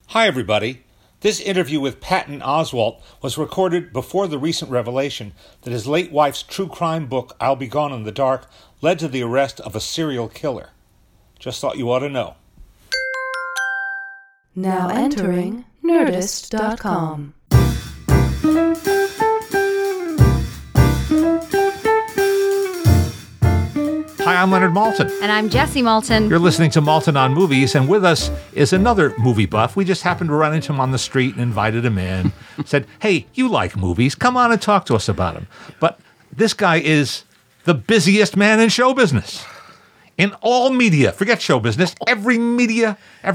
Hi, everybody. This interview with Patton Oswalt was recorded before the recent revelation that his late wife's true crime book, I'll Be Gone in the Dark, led to the arrest of a serial killer. Just thought you ought to know. Now entering Nerdist.com. Hi, I'm Leonard Maltin. And I'm Jesse Maltin. You're listening to Maltin on Movies, and with us is another movie buff. We just happened to run into him on the street and invited him in. Said, hey, you like movies. Come on and talk to us about them. But this guy is the busiest man in show business. In all media. Forget show business. Every medium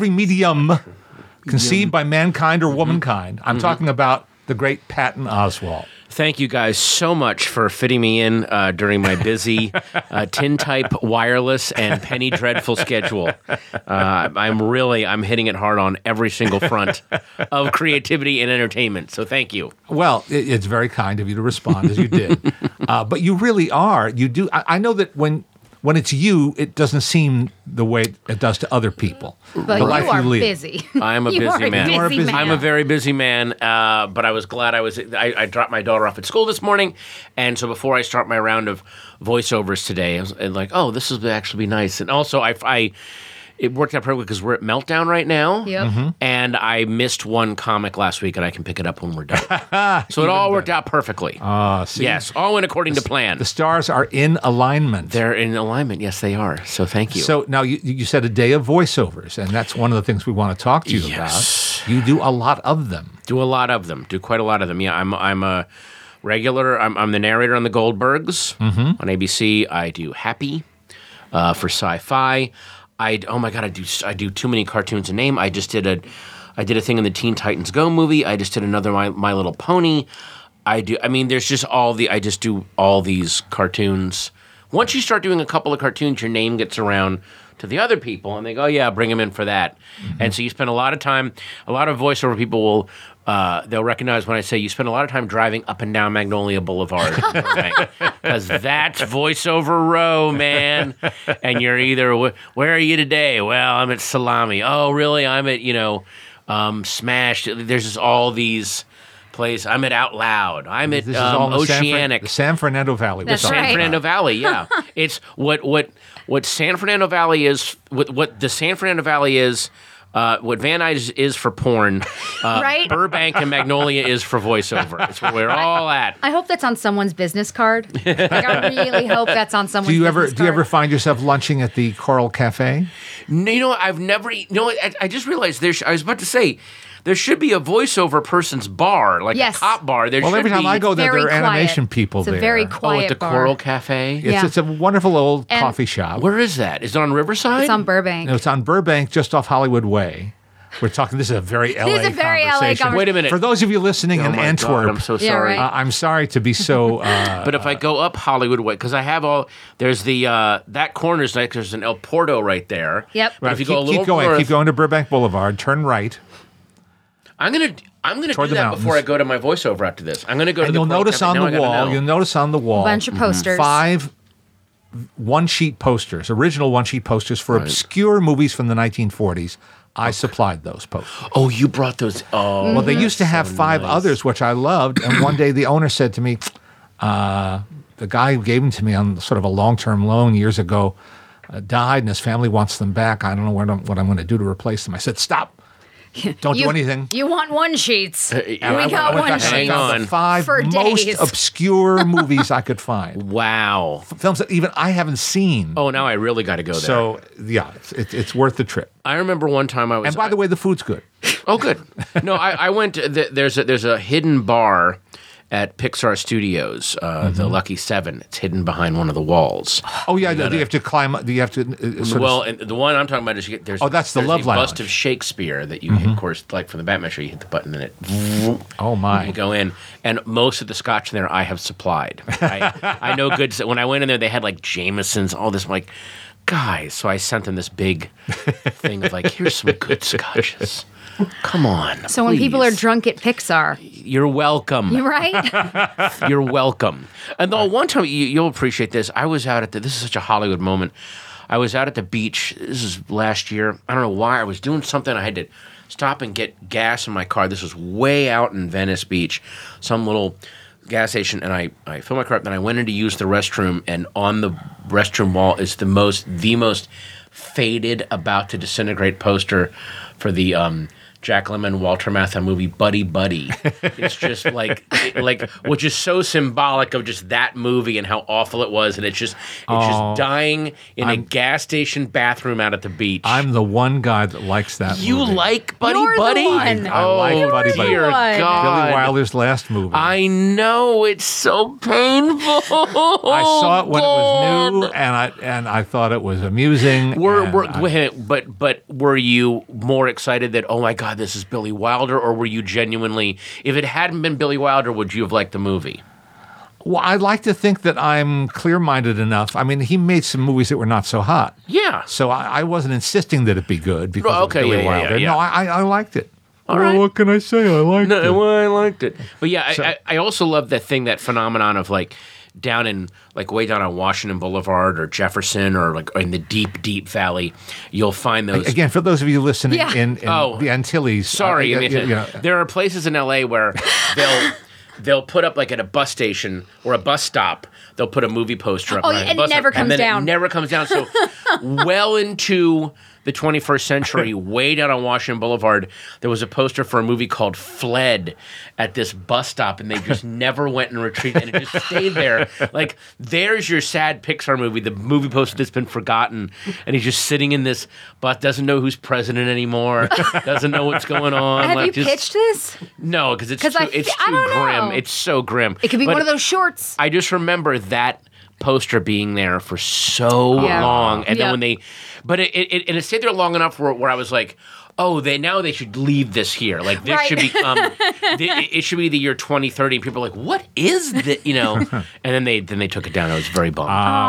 conceived by mankind or womankind. I'm talking about the great Patton Oswalt. Thank you guys so much for fitting me in during my busy tin-type wireless and penny dreadful schedule. I'm hitting it hard on every single front of creativity and entertainment. So thank you. Well, it's very kind of you to respond as you did. But you really are. You do. I know that when it's you, it doesn't seem the way it does to other people. But you are busy. I'm a busy man. You are a busy man. I'm a very busy man, but I was glad I dropped my daughter off at school this morning, and so before I start my round of voiceovers today, I was like, oh, this will actually be nice. And also, it worked out perfectly because we're at Meltdown right now, and I missed one comic last week, and I can pick it up when we're done. So it all worked out perfectly. Yes, all went according to plan. The stars are in alignment. They're in alignment. Yes, they are. So thank you. So now you said a day of voiceovers, and that's one of the things we want to talk to you about. You do a lot of them. Do quite a lot of them. Yeah, I'm a regular. I'm the narrator on the Goldbergs on ABC. I do Happy for Sci-Fi. I do too many cartoons to name. I did a thing in the Teen Titans Go movie. I just did another My Little Pony. I just do all these cartoons. Once you start doing a couple of cartoons, your name gets around to the other people, and they go, oh, yeah, bring them in for that. And so you spend a lot of time, a lot of voiceover people will, they'll recognize when I say you spend a lot of time driving up and down Magnolia Boulevard, because that's voiceover row, man. And you're either, where are you today? Well, I'm at Salami. Oh, really? I'm at, Smash. There's just all these places. I'm at Out Loud. I'm at Oceanic. The San Fernando Valley. That's right. San Fernando Valley, yeah. It's what San Fernando Valley is, what the San Fernando Valley is, what Van Nuys is for porn, right? Burbank and Magnolia is for voiceover. It's where we're all at. I hope that's on someone's business card. I really hope that's on someone's business card. Do you ever find yourself lunching at the Coral Cafe? No, I've never. I just realized I was about to say, there should be a voiceover person's bar, like a cop bar. Every time I go there, there are animation people there. It's a very quiet at the bar. Coral Cafe? It's a wonderful old coffee shop. Where is that? Is it on Riverside? It's on Burbank. No, it's on Burbank, just off Hollywood Way. We're talking, this is a very LA This is a very LA conversation. Wait a minute. For those of you listening in Antwerp, God, I'm so sorry. Yeah, right. I'm sorry to be so... but if I go up Hollywood Way, because I have there's the, that corner's like, there's an El Porto right there. Yep. But if you go a little keep going to Burbank Boulevard, turn right. I'm gonna do that before I go to my voiceover after this. I'm gonna go to the you'll notice Cafe. on the wall. You'll notice on the wall A bunch of posters. 5 one-sheet posters, original one-sheet posters for obscure movies from the 1940s. I supplied those posters. Oh, you brought those. Oh, well, they used to have 5 others, which I loved. And one day the owner said to me, the guy who gave them to me on sort of a long-term loan years ago died, and his family wants them back. I don't know what I'm going to do to replace them. I said, stop. Don't do anything. You want one sheets. We got one sheets. Hang on. The 5 For most days. obscure movies I could find. Wow. Films that even I haven't seen. Oh, now I really got to go there. So, yeah, it's worth the trip. I remember one time I was... And by the way, the food's good. Oh, good. No, I went... There's a hidden bar at Pixar Studios, the Lucky 7. It's hidden behind one of the walls. Oh, yeah. Do you have to climb... Do you have to... and the one I'm talking about is there's... Oh, that's the there's Love a Lounge. bust of Shakespeare that you, of course, like from the Batman show, you hit the button and it... Oh, my. You go in. And most of the scotch in there I have supplied. I know good... When I went in there, they had like Jameson's, all this. I'm like, guys. So I sent them this big thing of like, here's some good scotches. Come on. So when people are drunk at Pixar, you're welcome. you right? You're welcome. And the one time, you'll appreciate this, I was out at this is such a Hollywood moment. I was out at the beach, this is last year. I don't know why. I was doing something. I had to stop and get gas in my car. This was way out in Venice Beach, some little gas station, and I filled my car up. Then I went in to use the restroom, and on the restroom wall is the most faded, about to disintegrate poster for the Jack Lemmon, Walter Matthau movie Buddy Buddy. It's just like which is so symbolic of just that movie and how awful it was, and it's just dying in a gas station bathroom out at the beach. I'm the one guy that likes that movie. You like Buddy You're the Buddy? one. I like Buddy Buddy. Dear God. Billy Wilder's last movie. I know, it's so painful. I saw it when it was new, and I thought it was amusing. But were you more excited that, oh my God, this is Billy Wilder, or were you genuinely, if it hadn't been Billy Wilder, would you have liked the movie? Well, I like to think that I'm clear-minded enough. I mean, he made some movies that were not so hot. Yeah. So I wasn't insisting that it be good because of Billy Wilder. Yeah. No, I liked it. All right. What can I say? I liked it. Well, I liked it. But yeah, I also love that phenomenon of like down in like way down on Washington Boulevard or Jefferson or like in the deep valley, you'll find those. Again, for those of you listening Yeah. in the Antilles. Sorry, you there are places in LA where they'll put up like at a bus station or a bus stop, they'll put a movie poster up. Oh, right, and it never comes down. It never comes down. So well into the 21st century, way down on Washington Boulevard, there was a poster for a movie called Fled at this bus stop, and they just never went and retrieved it, and it just stayed there. Like, there's your sad Pixar movie, the movie poster that's been forgotten, and he's just sitting in this bus, doesn't know who's president anymore, doesn't know what's going on. Have you pitched this? No, because it's I too don't grim. know. It's so grim. It could be But one of those shorts. I just remember that poster being there for so long, and then when they, but it stayed there long enough where I was like, oh, they should leave this here. Like this should become, it should be the year 2030, and people are like, what is that? You know, and then they took it down. I was very bummed.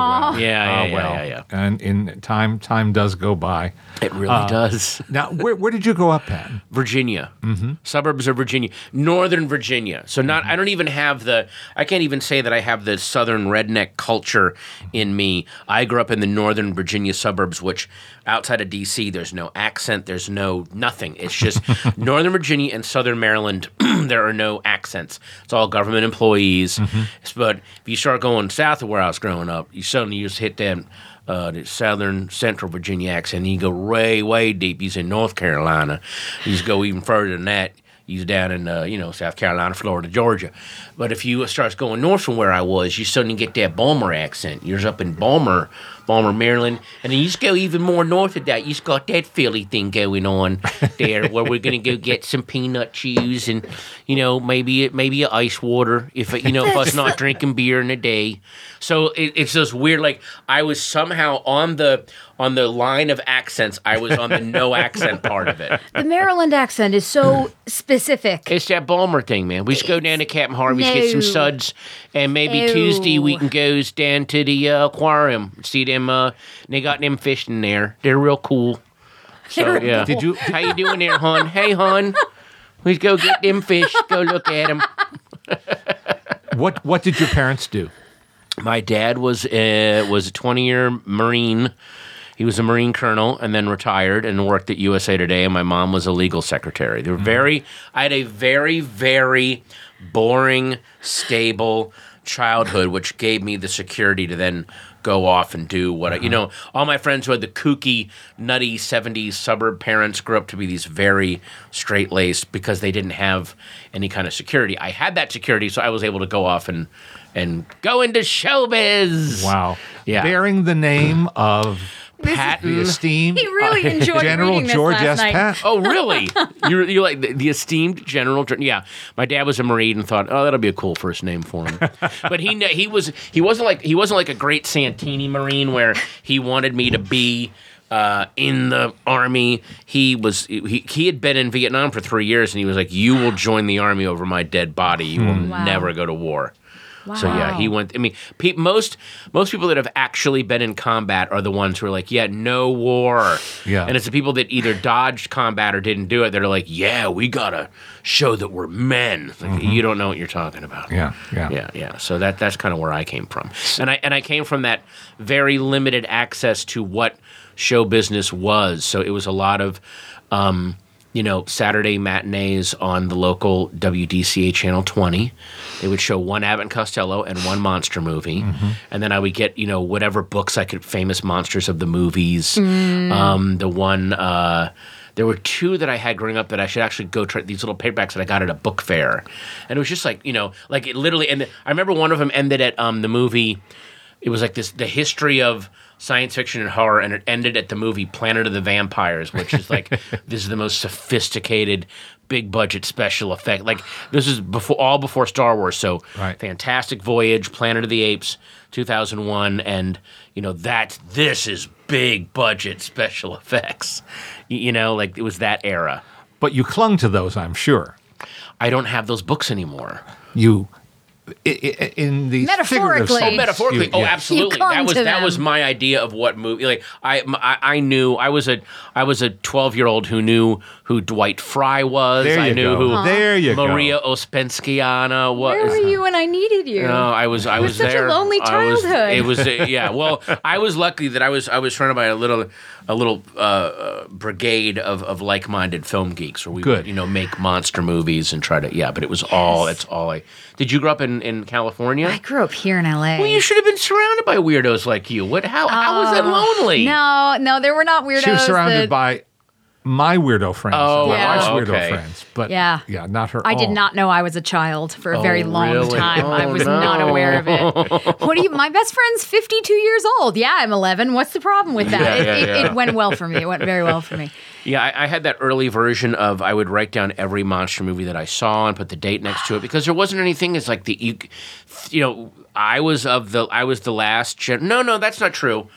Yeah. And in time does go by. It really does. Now, where did you grow up, Pat? Virginia, suburbs of Virginia, Northern Virginia. So I don't even have I can't even say that I have the Southern redneck culture in me. I grew up in the Northern Virginia suburbs, which outside of D.C., there's no accent, there's no nothing. It's just Northern Virginia and Southern Maryland, there are no accents. It's all government employees. But if you start going south of where I was growing up, you suddenly just hit that the Southern Central Virginia accent, and you go way, way deep. He's in North Carolina. You just go even further than that. He's down in, South Carolina, Florida, Georgia. But if you start going north from where I was, you suddenly get that Balmer accent. You're up in Balmer, Maryland. And then you just go even more north of that. You just got that Philly thing going on there where we're going to go get some peanut chews and, maybe a ice water if us not drinking beer in a day. So it's just weird. Like I was somehow on the line of accents. I was on the no accent part of it. The Maryland accent is so specific. It's that Balmer thing, man. We just go down to Captain Harvey's, get some suds, and maybe Tuesday we can go down to the aquarium, see them. They got them fish in there. They're real cool. So yeah. How you doing there, hon? Hey, hon. Let's go get them fish. Go look at them. What did your parents do? My dad was a 20-year Marine. He was a Marine colonel and then retired and worked at USA Today, and my mom was a legal secretary. They were I had a very, very boring, stable childhood, which gave me the security to then go off and do what all my friends who had the kooky, nutty 70s suburb parents grew up to be these very straight-laced because they didn't have any kind of security. I had that security, so I was able to go off and go into showbiz. Wow. Yeah. Bearing the name of Patton, the esteemed He really enjoyed General reading this George last S. night. Patton. Oh, really? You're like the esteemed General? Yeah. My dad was a Marine and thought, oh, that'll be a cool first name for him. But he wasn't like a great Santini Marine where he wanted me to be in the Army. He had been in Vietnam for 3 years, and he was like, you will join the Army over my dead body. You will never go to war. Wow. So yeah, he went. I mean, most people that have actually been in combat are the ones who are like, yeah, no war. Yeah, and it's the people that either dodged combat or didn't do it that are like, yeah, we gotta show that we're men. It's like, you don't know what you're talking about. Yeah. So that's kind of where I came from, and I came from that very limited access to what show business was. So it was a lot of Saturday matinees on the local WDCA Channel 20. They would show one Abbott and Costello and one monster movie. And then I would get, whatever books I could, famous monsters of the movies. The one, there were two that I had growing up that I should actually go try, these little paperbacks that I got at a book fair. And it was just like, like it literally, and I remember one of them ended at the movie, it was like the history of science fiction and horror, and it ended at the movie Planet of the Vampires, which is like this is the most sophisticated, big budget special effect. Like this is before Star Wars. So Fantastic Voyage, Planet of the Apes, 2001, and this is big budget special effects. Like it was that era. But you clung to those, I'm sure. I don't have those books anymore. In the Metaphorically. Metaphorically, absolutely. That was my idea of what movie. Like I knew I was a 12-year-old who knew who Dwight Fry was. There you knew go. who Maria Ospenskyana was. Where were you when I needed you? No, I was there. Such a lonely childhood. It was well, I was lucky that I was trying to buy a little brigade of like-minded film geeks where we would make monster movies and try to but it was all that's all I. Did you grow up in California? I grew up here in LA. Well, you should have been surrounded by weirdos like you. How was that lonely? No, there were not weirdos. She was surrounded by my weirdo friends. Oh, my wife's okay. weirdo friends. But not her. I did not know I was a child for a very long really? time. I was not aware of it. My best friend's 52 years old. Yeah, I'm 11. What's the problem with that? It went well for me. It went very well for me. Yeah, I had that early version of I would write down every monster movie that I saw and put the date next to it because there wasn't anything as like I was the last gen. No, that's not true.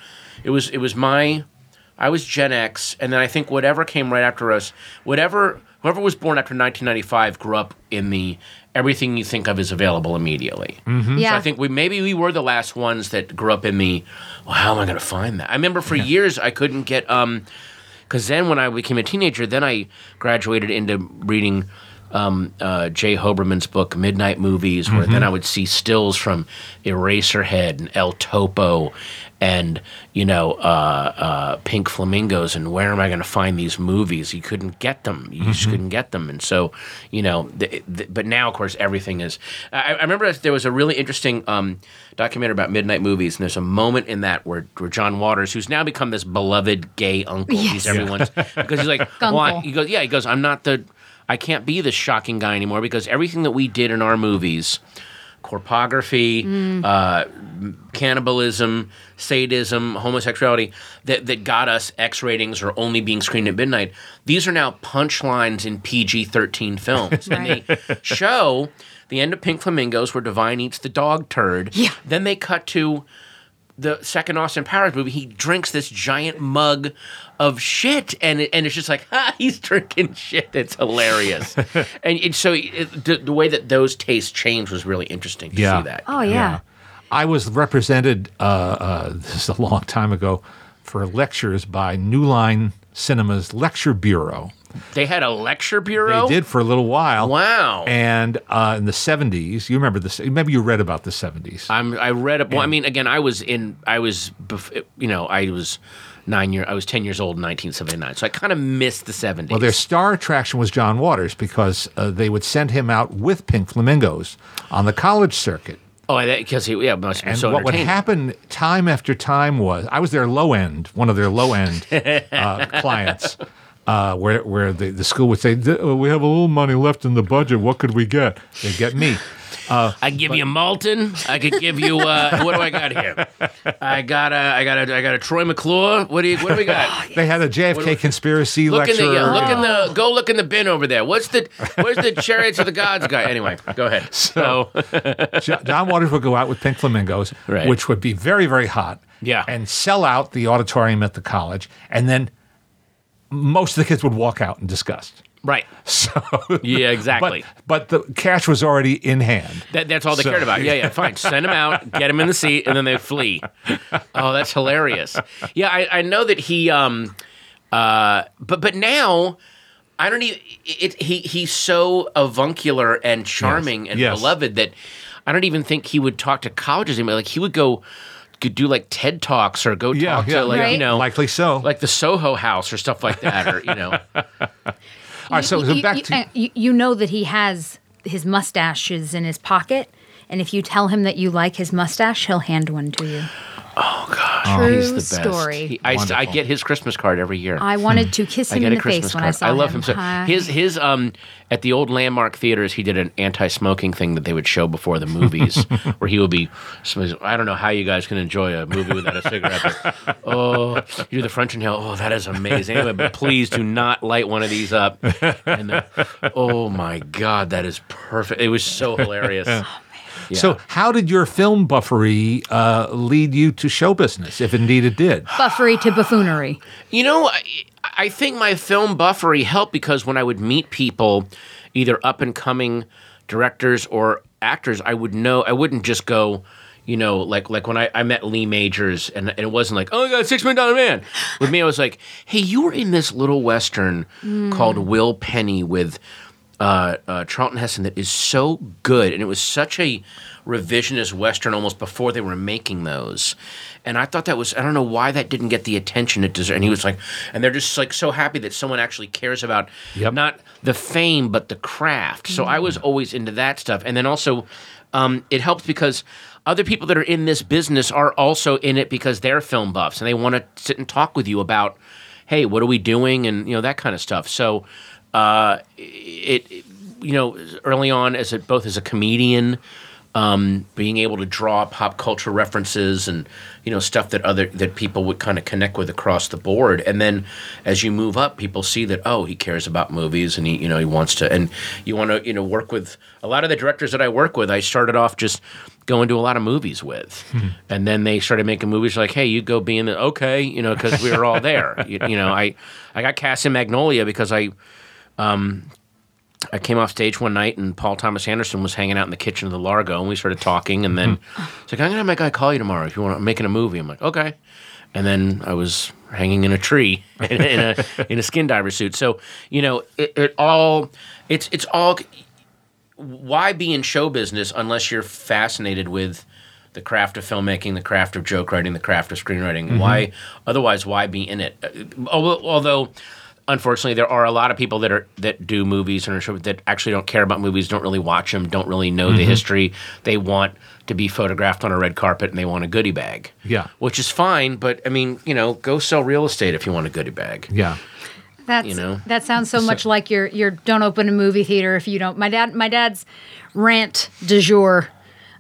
I was Gen X, and then I think whatever came right after us, whoever was born after 1995 grew up in the everything you think of is available immediately. Mm-hmm. Yeah. So I think maybe we were the last ones that grew up in the, well, how am I going to find that? I remember for years I couldn't get, because then when I became a teenager, then I graduated into reading Jay Hoberman's book, Midnight Movies, where then I would see stills from Eraserhead and El Topo and, Pink Flamingos, and where am I going to find these movies? You couldn't get them. You just couldn't get them. And so, but now, of course, everything is... I remember there was a really interesting documentary about midnight movies, and there's a moment in that where John Waters, who's now become this beloved gay uncle, he's everyone's... Because he's like, well, he goes, I can't be this shocking guy anymore because everything that we did in our movies, corpography, cannibalism, sadism, homosexuality, that got us X ratings or only being screened at midnight, these are now punchlines in PG-13 films. And they show the end of Pink Flamingos where Divine eats the dog turd. Yeah. Then they cut to the second Austin Powers movie. He drinks this giant mug of shit, and it's just like, he's drinking shit. It's hilarious. and so the way that those tastes changed was really interesting to see that. Oh, yeah. I was represented, this is a long time ago, for lectures by New Line Cinema's Lecture Bureau. They had a lecture bureau? They did for a little while. Wow. And in the 70s, you remember this, maybe you read about the 70s. I read it. Well, I mean, again, I was 10 years old in 1979, so I kind of missed the 70s. Well, their star attraction was John Waters because they would send him out with Pink Flamingos on the college circuit. Oh, because he must be so what would happen time after time was, I was their low end, one of their low end clients, where the school would say, we have a little money left in the budget, what could we get? They'd get me. I give you Malton. I could give you what do I got here? I got a Troy McClure. What do we got? They had a JFK conspiracy lecture. Go look in the bin over there. Where's the Chariots of the Gods guy? Anyway, go ahead. So John Waters would go out with Pink Flamingos, which would be very, very hot. Yeah. And sell out the auditorium at the college, and then most of the kids would walk out in disgust. Right. So yeah, exactly. But the cash was already in hand. That's all they cared about. Yeah, fine. Send them out, get them in the seat, and then they flee. Oh, that's hilarious. Yeah, I know that he. But now, I don't even. He's so avuncular and charming and beloved that I don't even think he would talk to colleges anymore. Like he would could do like TED Talks or go talk to likely so, like the Soho House or stuff like that, or right, so back to you know that he has his mustaches in his pocket, and if you tell him that you like his mustache, he'll hand one to you. Oh gosh, True he's the best. story. I get his Christmas card every year. I wanted to kiss him in the face when I saw him. I love him so. His at the old Landmark theaters, he did an anti-smoking thing that they would show before the movies, where he would be. I don't know how you guys can enjoy a movie without a cigarette. But, you do the French inhale. Oh, that is amazing. Anyway, but please do not light one of these up. And oh my God, that is perfect. It was so hilarious. Yeah. So how did your film buffery lead you to show business, if indeed it did? Buffery to buffoonery. You know, I think my film buffery helped because when I would meet people, either up-and-coming directors or actors, I wouldn't just go, you know, like when I met Lee Majors, and it wasn't like, oh, I got a $6 million man. With me, I was like, hey, you were in this little Western called Will Penny with Charlton Heston that is so good, and it was such a revisionist Western almost before they were making those. And I thought that was, I don't know why that didn't get the attention it deserved. And he was like, and they're just like so happy that someone actually cares about not the fame, but the craft. So I was always into that stuff. And then also, it helps because other people that are in this business are also in it because they're film buffs and they want to sit and talk with you about, hey, what are we doing? And, you know, that kind of stuff. So, you know, early on both as a comedian, being able to draw pop culture references and, you know, stuff that people would kind of connect with across the board. And then as you move up, people see that, oh, he cares about movies and he wants to, and you want to, you know, work with a lot of the directors that I work with. I started off just going to a lot of movies with, and then they started making movies like, hey, you go be in the, okay, you know, because we were all there. You know, I got cast in Magnolia because I came off stage one night and Paul Thomas Anderson was hanging out in the kitchen of the Largo, and we started talking, and then it's like, I'm going to have my guy call you tomorrow if you want to, I'm making a movie. I'm like, okay. And then I was hanging in a tree in a skin diver suit. So, you know, it's all, why be in show business unless you're fascinated with the craft of filmmaking, the craft of joke writing, the craft of screenwriting? Why be in it? Although, unfortunately, there are a lot of people that do movies and that actually don't care about movies, don't really watch them, don't really know the history. They want to be photographed on a red carpet and they want a goodie bag. Yeah. Which is fine, but I mean, you know, go sell real estate if you want a goodie bag. Yeah. That sounds so much like your don't open a movie theater if you don't. My dad's rant du jour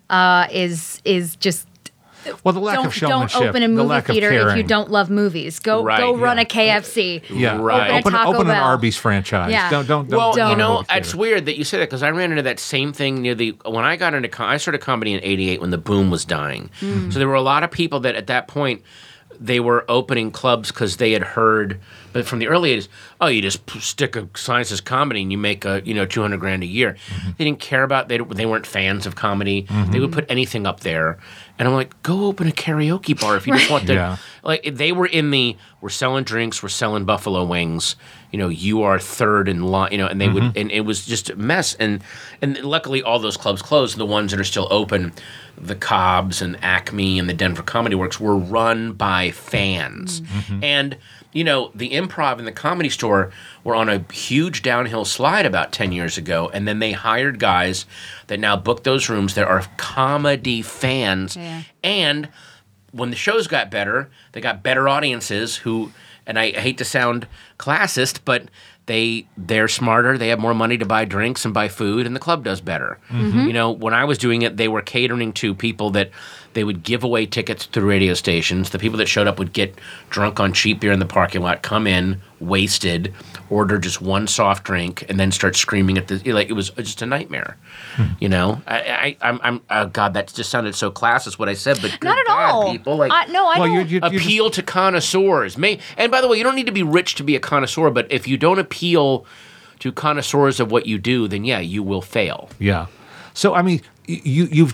is just, well, the lack of showmanship. Don't open a movie theater if you don't love movies. Go run a KFC. Yeah, right. Open an Arby's franchise. Yeah. Don't. Well, you know, it's weird that you say that because I ran into that same thing when I got into I started comedy in '88 when the boom was dying. So there were a lot of people that at that point they were opening clubs because they had heard, but from the early 80s, oh, you just stick a science as comedy and you make $200,000 a year. They didn't care about they weren't fans of comedy. They would put anything up there, and I'm like, go open a karaoke bar if you just want to. Yeah. Like they were we're selling drinks, we're selling buffalo wings. You know, you are third in line. You know, and they would, and it was just a mess. And luckily, all those clubs closed. The ones that are still open, the Cobb's and Acme and the Denver Comedy Works, were run by fans. And you know, the Improv and the Comedy Store were on a huge downhill slide about 10 years ago, and then they hired guys that now book those rooms that are comedy fans. Yeah. And when the shows got better, they got better audiences who, and I hate to sound classist, but they're smarter, they have more money to buy drinks and buy food, and the club does better. You know, when I was doing it, they were catering to people that they would give away tickets to radio stations. The people that showed up would get drunk on cheap beer in the parking lot, come in, wasted, order just one soft drink, and then start screaming at it was just a nightmare. You know, I'm oh God, that just sounded so classist what I said, but not at all. People like I don't. Appeal to connoisseurs. And by the way, you don't need to be rich to be a connoisseur, but if you don't appeal to connoisseurs of what you do, then yeah, you will fail. Yeah. So I mean, you've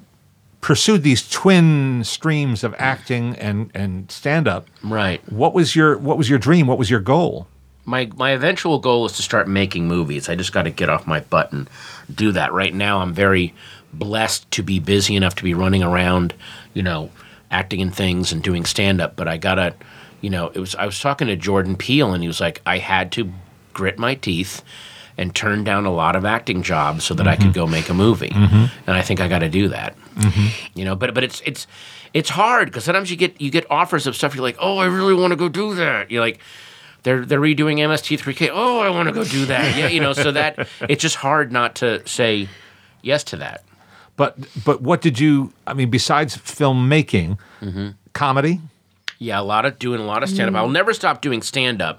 pursued these twin streams of acting and stand up. Right. What was your dream? What was your goal? My eventual goal is to start making movies. I just got to get off my butt and do that. Right now, I'm very blessed to be busy enough to be running around, you know, acting in things and doing stand up. But I gotta, you know, I was talking to Jordan Peele, and he was like, I had to grit my teeth and turn down a lot of acting jobs so that I could go make a movie. And I think I got to do that. You know, but it's hard because sometimes you get offers of stuff. You're like, oh, I really want to go do that. You're like, they're redoing MST3K. Oh, I want to go do that. Yeah, you know, so that it's just hard not to say yes to that. But what did you? I mean, besides filmmaking, comedy. Yeah, doing a lot of stand up. I'll never stop doing stand up,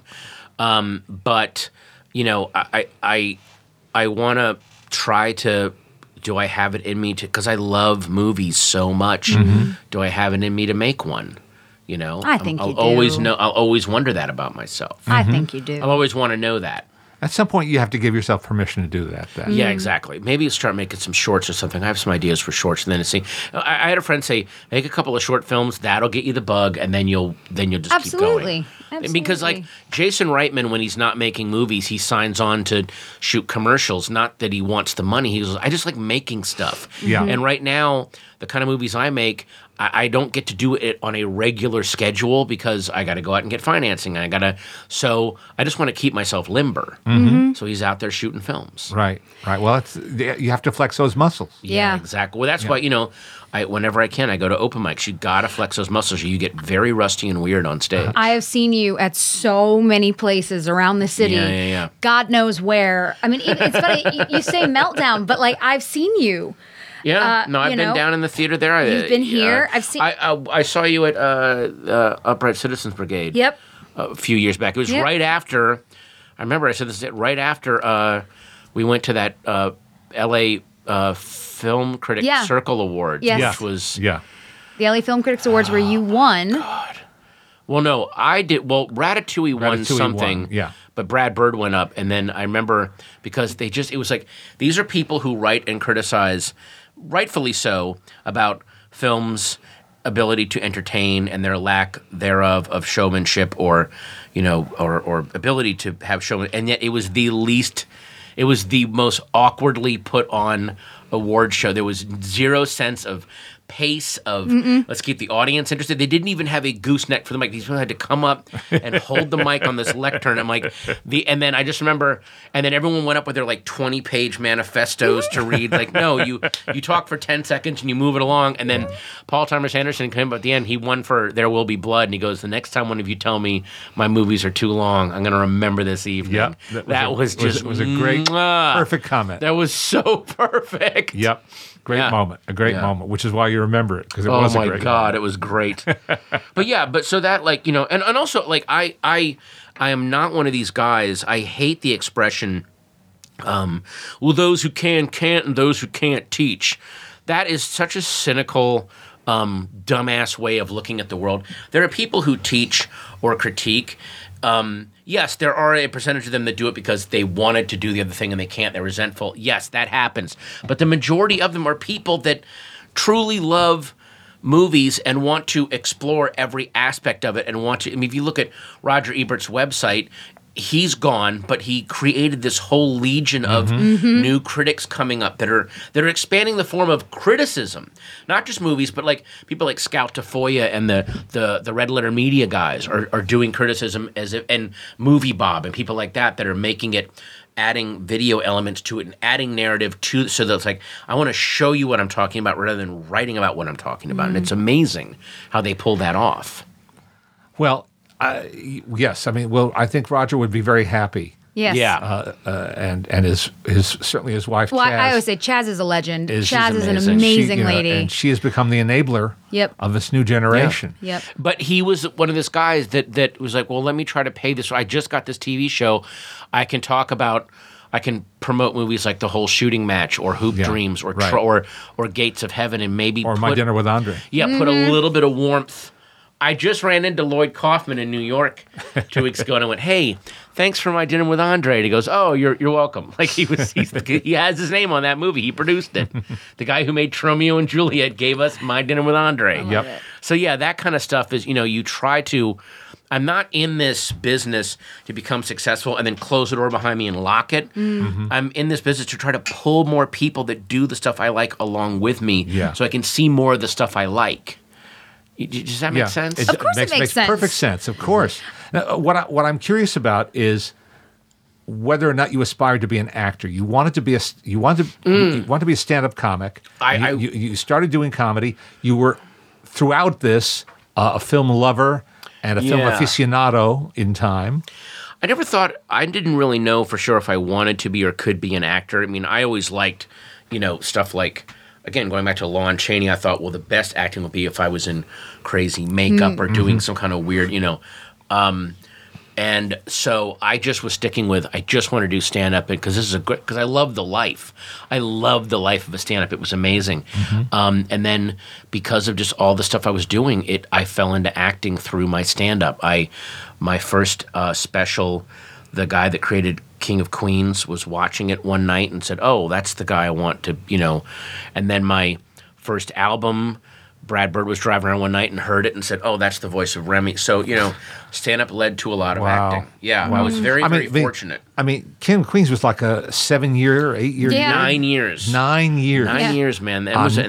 but you know, I want to try to. Do I have it in me to? Because I love movies so much. Do I have it in me to make one? You know, I think you do. I'll always wonder that about myself. I think you do. I'll always want to know that. At some point, you have to give yourself permission to do that. Then. Yeah, exactly. Maybe start making some shorts or something. I have some ideas for shorts, and then I had a friend say, make a couple of short films. That'll get you the bug, and then you'll just keep going. Absolutely. Because like Jason Reitman, when he's not making movies, he signs on to shoot commercials. Not that he wants the money. He goes, I just like making stuff. Yeah. And right now, the kind of movies I make, I don't get to do it on a regular schedule because I got to go out and get financing. So I just want to keep myself limber. So he's out there shooting films. Right. Well, you have to flex those muscles. Yeah, exactly. Well, that's why, you know, whenever I can, I go to open mics. You got to flex those muscles or you get very rusty and weird on stage. I have seen you at so many places around the city. Yeah. God knows where. I mean, it's funny. You say Meltdown, but like I've seen you. Yeah, no, I've been down in the theater there. You've been here. I've seen. I saw you at Upright Citizens Brigade. Yep. A few years back. It was right after. I remember I said this right after we went to that L.A. Film Critic Circle Awards, which was the LA Film Critics Awards where you won. God. Well, no, I did. Well, Ratatouille won something. Yeah. But Brad Bird went up, and then I remember because it was like these are people who write and criticize, rightfully so, about films' ability to entertain and their lack thereof of showmanship or, you know, or ability to have showman. And yet it was the most awkwardly put on award show. There was zero sense of pace of let's keep the audience interested. They didn't even have a gooseneck for the mic. These people had to come up and hold the mic on this lectern. I'm like, and then I just remember, and then everyone went up with their like 20-page manifestos to read. Like, no, you talk for 10 seconds and you move it along. And then Paul Thomas Anderson came up at the end. He won for There Will Be Blood, and he goes, the next time one of you tell me my movies are too long, I'm going to remember this evening. Yep. That was a great, perfect comment. That was so perfect. Yep. Great moment, a great moment, which is why you remember it, because it was a great moment. Oh, my God, it was great. but so that, like, you know, and also, like, I am not one of these guys, I hate the expression, well, those who can't, and those who can't teach. That is such a cynical, dumbass way of looking at the world. There are people who teach or critique. Yes, there are a percentage of them that do it because they wanted to do the other thing and they can't. They're resentful. Yes, that happens. But the majority of them are people that truly love movies and want to explore every aspect of it and want to. I mean, if you look at Roger Ebert's website, he's gone, but he created this whole legion of new critics coming up that are expanding the form of criticism, not just movies, but like people like Scout Tafoya and the Red Letter Media guys are doing criticism and Movie Bob and people like that are making it, adding video elements to it and adding narrative to, so that it's like, I want to show you what I'm talking about rather than writing about what I'm talking about. And it's amazing how they pull that off. Well, yes, I mean, well, I think Roger would be very happy. Yes. Yeah. And his certainly his wife, well, Chaz. I always say Chaz is a legend. Chaz is an amazing. amazing lady. And she has become the enabler of this new generation. Yep. But he was one of those guys that was like, well, let me try to pay this. I just got this TV show. I can promote movies like The Whole Shooting Match or Hoop Dreams or Gates of Heaven and maybe My Dinner with Andre. Yeah, put a little bit of warmth. I just ran into Lloyd Kaufman in New York 2 weeks ago, and I went, "Hey, thanks for My Dinner with Andre." And he goes, "Oh, you're welcome." Like he has his name on that movie. He produced it. The guy who made Tromeo and Juliet gave us My Dinner with Andre. Yep. So yeah, that kind of stuff is, you know, you try to. I'm not in this business to become successful and then close the door behind me and lock it. I'm in this business to try to pull more people that do the stuff I like along with me, so I can see more of the stuff I like. Does that make sense? Of course it makes sense. Perfect sense, of course. Now, what I'm curious about is whether or not you aspired to be an actor. You wanted to be you wanted to be a stand-up comic. You started doing comedy. You were throughout this a film lover and a film aficionado in time. I didn't really know for sure if I wanted to be or could be an actor. I mean, I always liked, stuff like, again, going back to Lon Chaney, I thought, well, the best acting would be if I was in crazy makeup or doing some kind of weird, and so I just was sticking with, I just want to do stand-up because this is because I love the life. I love the life of a stand-up. It was amazing. And then because of just all the stuff I was doing, I fell into acting through my stand-up. My first special, the guy that created King of Queens was watching it one night and said, oh, that's the guy I want to, And then my first album, Brad Bird was driving around one night and heard it and said, oh, that's the voice of Remy. So, stand-up led to a lot of acting. Yeah, I was very fortunate. I mean, King of Queens was like a 7-year, 8-year... Yeah. 9 years. 9 years. 9 years, man. It was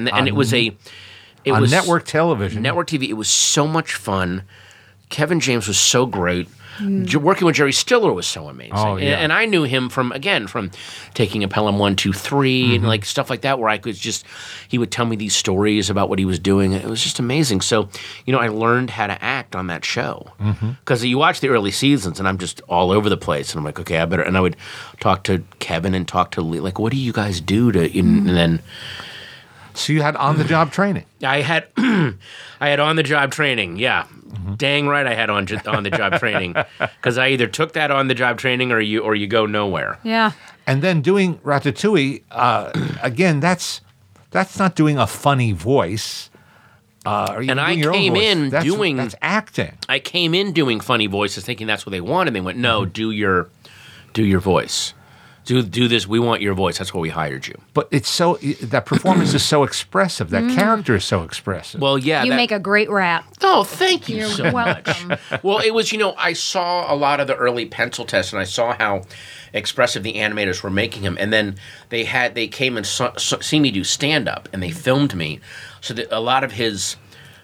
network television. Network TV. It was so much fun. Kevin James was so great. Working with Jerry Stiller was so amazing. Oh, yeah. And I knew him from taking a Pelham 1, 2, 3 and like stuff like that where I could he would tell me these stories about what he was doing. It was just amazing. So, I learned how to act on that show. Because you watch the early seasons and I'm just all over the place. And I'm like, okay, I better. And I would talk to Kevin and talk to Lee. Like, what do you guys do to, and then... So you had on-the-job training. I had on-the-job training, yeah. Dang right I had on-the-job training because I either took that on-the-job training or you go nowhere. Yeah. And then doing Ratatouille, again, that's not doing a funny voice. And I came in doing... That's acting. I came in doing funny voices thinking that's what they wanted. They went, no, do your voice. Do this. We want your voice. That's why we hired you. But it's that performance is so expressive. That character is so expressive. Well, yeah. You make a great rap. Oh, thank you so welcome. much. Well, it was, I saw a lot of the early pencil tests, and I saw how expressive the animators were making him. And then they came and see me do stand-up, and they filmed me. So that a lot of his...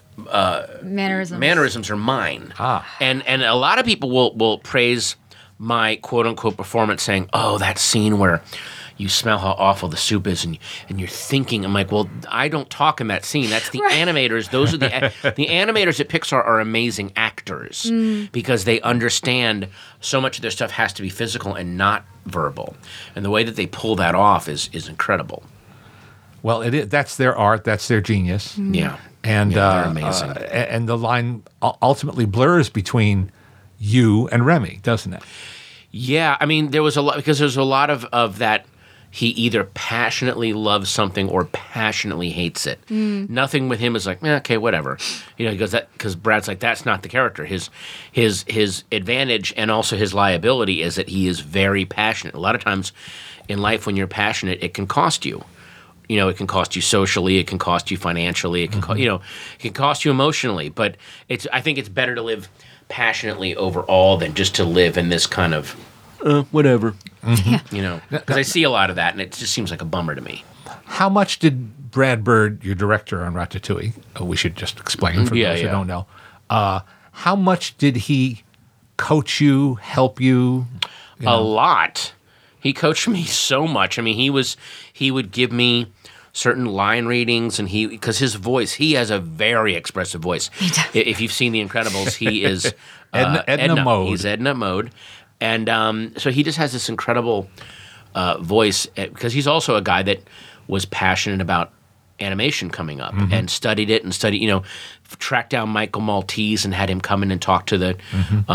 mannerisms are mine. And a lot of people will praise my quote-unquote performance saying, oh, that scene where you smell how awful the soup is and you're thinking, I'm like, well, I don't talk in that scene. That's the animators. Those are the animators at Pixar are amazing actors because they understand so much of their stuff has to be physical and not verbal. And the way that they pull that off is incredible. Well, that's their art. That's their genius. Yeah. And they're amazing. And the line ultimately blurs between you and Remy, doesn't it? Yeah, I mean, there's a lot of that. He either passionately loves something or passionately hates it. Nothing with him is like, okay, whatever. Because Brad's like, that's not the character. His advantage and also his liability is that he is very passionate. A lot of times in life, when you're passionate, it can cost you. It can cost you socially, it can cost you financially, it can it can cost you emotionally. But I think it's better to live passionately overall than just to live in this kind of whatever. Because I see a lot of that, and it just seems like a bummer to me. How much did Brad Bird, your director on Ratatouille, we should just explain for those who don't know, how much did he coach you, help you? A lot. He coached me so much. I mean, he would give me certain line readings, and because his voice, he has a very expressive voice. If you've seen The Incredibles, he is Edna Mode. He's Edna Mode, and so he just has this incredible voice because he's also a guy that was passionate about animation coming up and studied it and tracked down Michael Maltese and had him come in and talk to the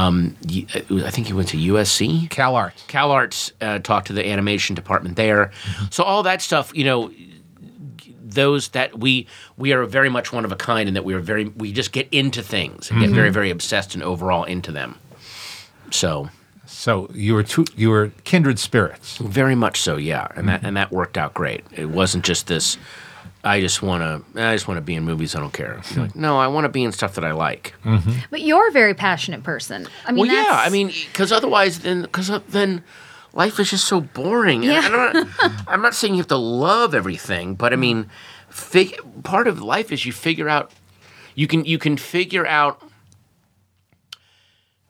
I think he went to USC? Cal Arts talked to the animation department there. So all that stuff, those that we are very much one of a kind in that we just get into things and get very, very obsessed and overall into them. So you were kindred spirits. Very much so, yeah. And that worked out great. It wasn't just this I just want to be in movies. I don't care. Like, no, I want to be in stuff that I like. But you're a very passionate person. I mean, because otherwise, then life is just so boring. Yeah. And I'm not saying you have to love everything, but I mean, part of life is you figure out. You can figure out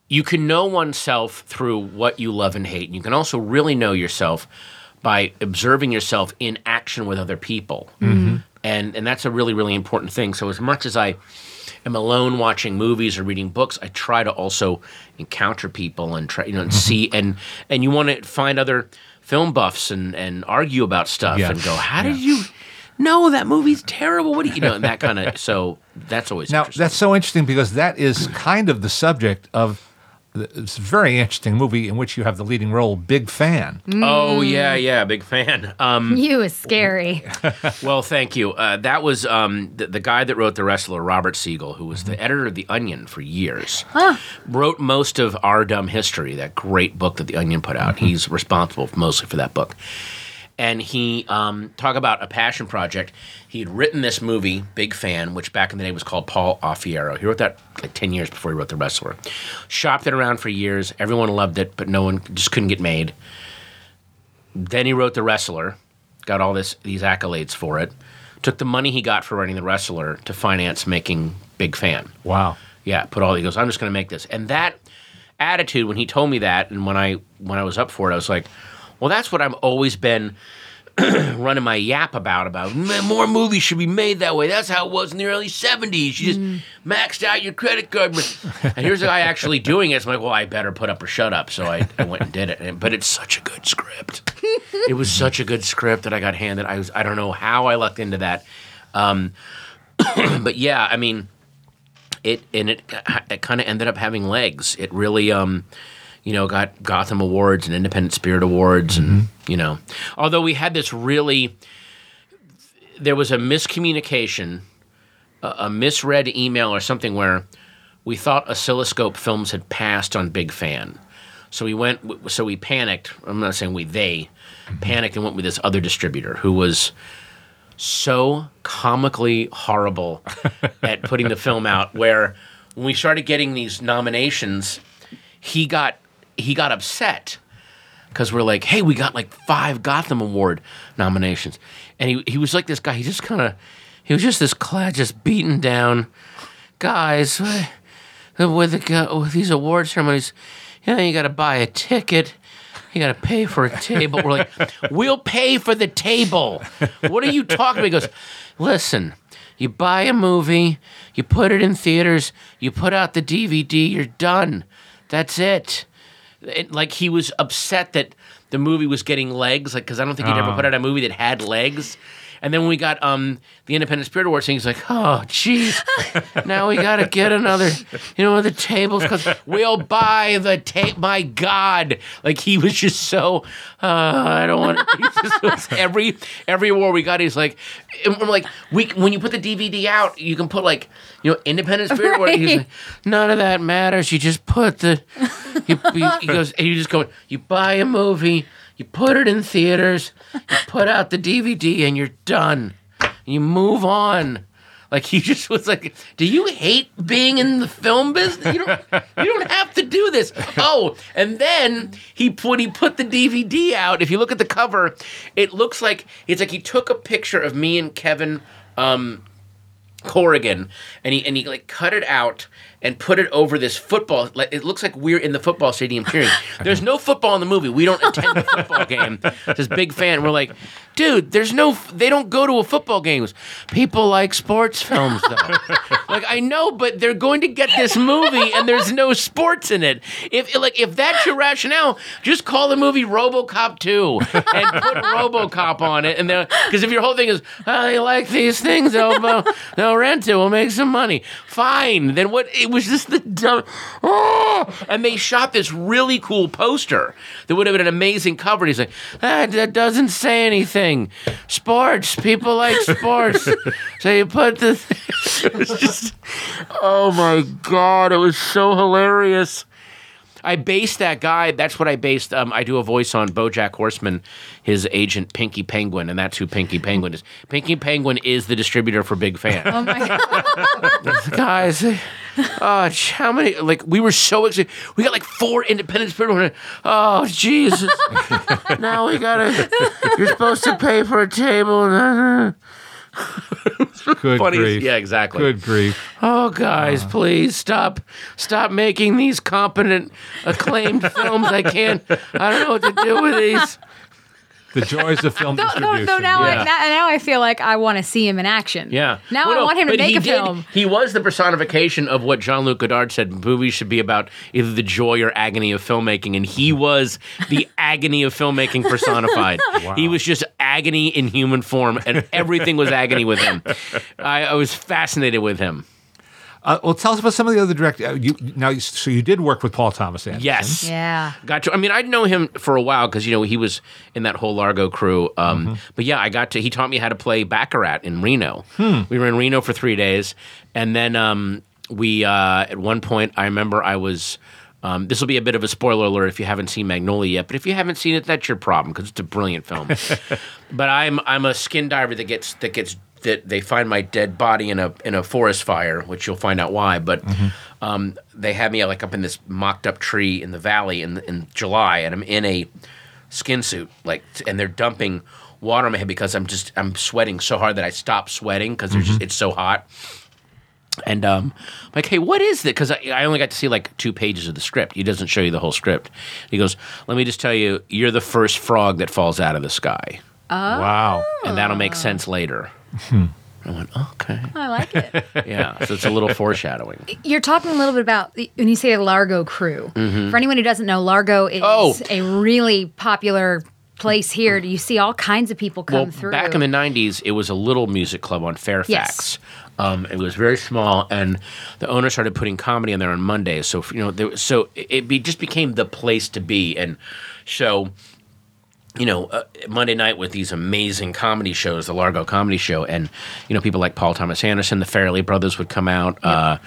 you can know oneself through what you love and hate. And you can also really know yourself by observing yourself in action with other people. And that's a really, really important thing. So as much as I am alone watching movies or reading books, I try to also encounter people and try, and see, and you want to find other film buffs and argue about stuff and go, how did you know that movie's terrible? What do you know? And that kind of, so that's always interesting. That's so interesting because that is kind of the subject of this very interesting movie in which you have the leading role, Big Fan. Oh, yeah, big fan. You is scary. Well, thank you. That was the guy that wrote The Wrestler, Robert Siegel, who was the editor of The Onion for years. Wrote most of Our Dumb History, that great book that The Onion put out. He's responsible mostly for that book. And he, talk about a passion project, he had written this movie, Big Fan, which back in the day was called Paul Affiero. He wrote that like 10 years before he wrote The Wrestler. Shopped it around for years. Everyone loved it, but no one just couldn't get made. Then he wrote The Wrestler, got all these accolades for it. Took the money he got for writing The Wrestler to finance making Big Fan. Wow. Yeah, he goes, I'm just going to make this. And that attitude, when he told me that, and when I was up for it, I was like, well, that's what I've always been running my yap about more movies should be made that way. That's how it was in the early 70s. You just maxed out your credit card. And here's a guy actually doing it. So I'm like, well, I better put up or shut up. So I went and did it. But it's such a good script. It was such a good script that I got handed. I don't know how I lucked into that. But yeah, I mean, it kind of ended up having legs. It really... got Gotham Awards and Independent Spirit Awards, and although we had this there was a miscommunication, a misread email or something where we thought Oscilloscope Films had passed on Big Fan, so we panicked. I'm not saying they panicked and went with this other distributor who was so comically horrible at putting the film out. Where when we started getting these nominations, he got upset because we're like, hey, we got like 5 Gotham Award nominations. And he was like this guy. He was just this class, just beaten down. Guys, with these award ceremonies, you got to buy a ticket. You got to pay for a table. We're like, we'll pay for the table. What are you talking about? He goes, listen, you buy a movie, you put it in theaters, you put out the DVD, you're done. That's it. Like he was upset that the movie was getting legs, like because I don't think he'd ever put out a movie that had legs. And then when we got the Independent Spirit Awards thing, he's like, oh, jeez, now we got to get another, the tables because we'll buy the tape. My God. Like he was just so, I don't want to. Every award we got, he's like, when you put the DVD out, you can put like, Independent Spirit Award. He's like, none of that matters. You just put he goes, and you just go, you buy a movie. You put it in theaters, you put out the DVD, and you're done. And you move on. Like he just was like, do you hate being in the film business? You don't have to do this. Oh, and then when he put the DVD out, if you look at the cover, it looks like it's like he took a picture of me and Kevin Corrigan, and he like cut it out and put it over this football. Like it looks like we're in the football stadium cheering. There's no football in the movie. We don't attend the football game. This big fan. We're like, dude, they don't go to a football games. People like sports films though. Like I know, but they're going to get this movie and there's no sports in it. If that's your rationale, just call the movie RoboCop 2 and put RoboCop on it. And because if your whole thing is, they like these things, they'll rent it. We'll make some money. Fine. Then what? It was just the dumb. Oh! And they shot this really cool poster that would have been an amazing cover. And he's like, that doesn't say anything. Sports. People like sports. So you put the. It was just. Oh my God! It was so hilarious. I based that guy. That's what I based. I do a voice on BoJack Horseman, his agent Pinky Penguin, and that's who Pinky Penguin is. Pinky Penguin is the distributor for Big Fan. Oh my God, guys! How many? Like we were so excited. We got like 4 Independent Spirit. Oh Jesus! Now we gotta. You're supposed to pay for a table. Good Funny as- grief. yeah, exactly. Good grief. Oh, guys, please stop making these competent, acclaimed films. I don't know what to do with these. The joys of film distribution. Though now, Yeah. now I feel like I want to see him in action. Yeah. Now Well, I no, want him to but make he a did- film. He was the personification of what Jean-Luc Godard said movies should be about, either the joy or agony of filmmaking. And he was the agony of filmmaking personified. He was just agony in human form, and everything was agony with him. I was fascinated with him. Well, tell us about some of the other directors. So you did work with Paul Thomas Anderson. Yes. Yeah. Got to. I mean, I'd know him for a while because he was in that whole Largo crew. But yeah, he taught me how to play Baccarat in Reno. We were in Reno for 3 days, and then we at one point I remember I was. This will be a bit of a spoiler alert if you haven't seen Magnolia yet. But if you haven't seen it, that's your problem because it's a brilliant film. But I'm a skin diver that they find my dead body in a forest fire, which you'll find out why. But they had me up in this mocked up tree in the valley in July, and I'm in a skin suit, and they're dumping water on my head because I'm sweating so hard that I stop sweating because it's so hot. And I'm like, hey, what is this? Because I only got to see 2 pages of the script. He doesn't show you the whole script. He goes, let me just tell you, you're the first frog that falls out of the sky. Wow. And that'll make sense later. I went, okay. I like it. Yeah, so it's a little foreshadowing. You're talking a little bit about when you say a Largo crew. For anyone who doesn't know, Largo is a really popular place here. You see all kinds of people come through. Back in the 90s, it was a little music club on Fairfax. It was very small, and the owner started putting comedy in there on Mondays. So it just became the place to be. And so, Monday night with these amazing comedy shows, the Largo Comedy Show, and people like Paul Thomas Anderson, the Farrelly brothers would come out.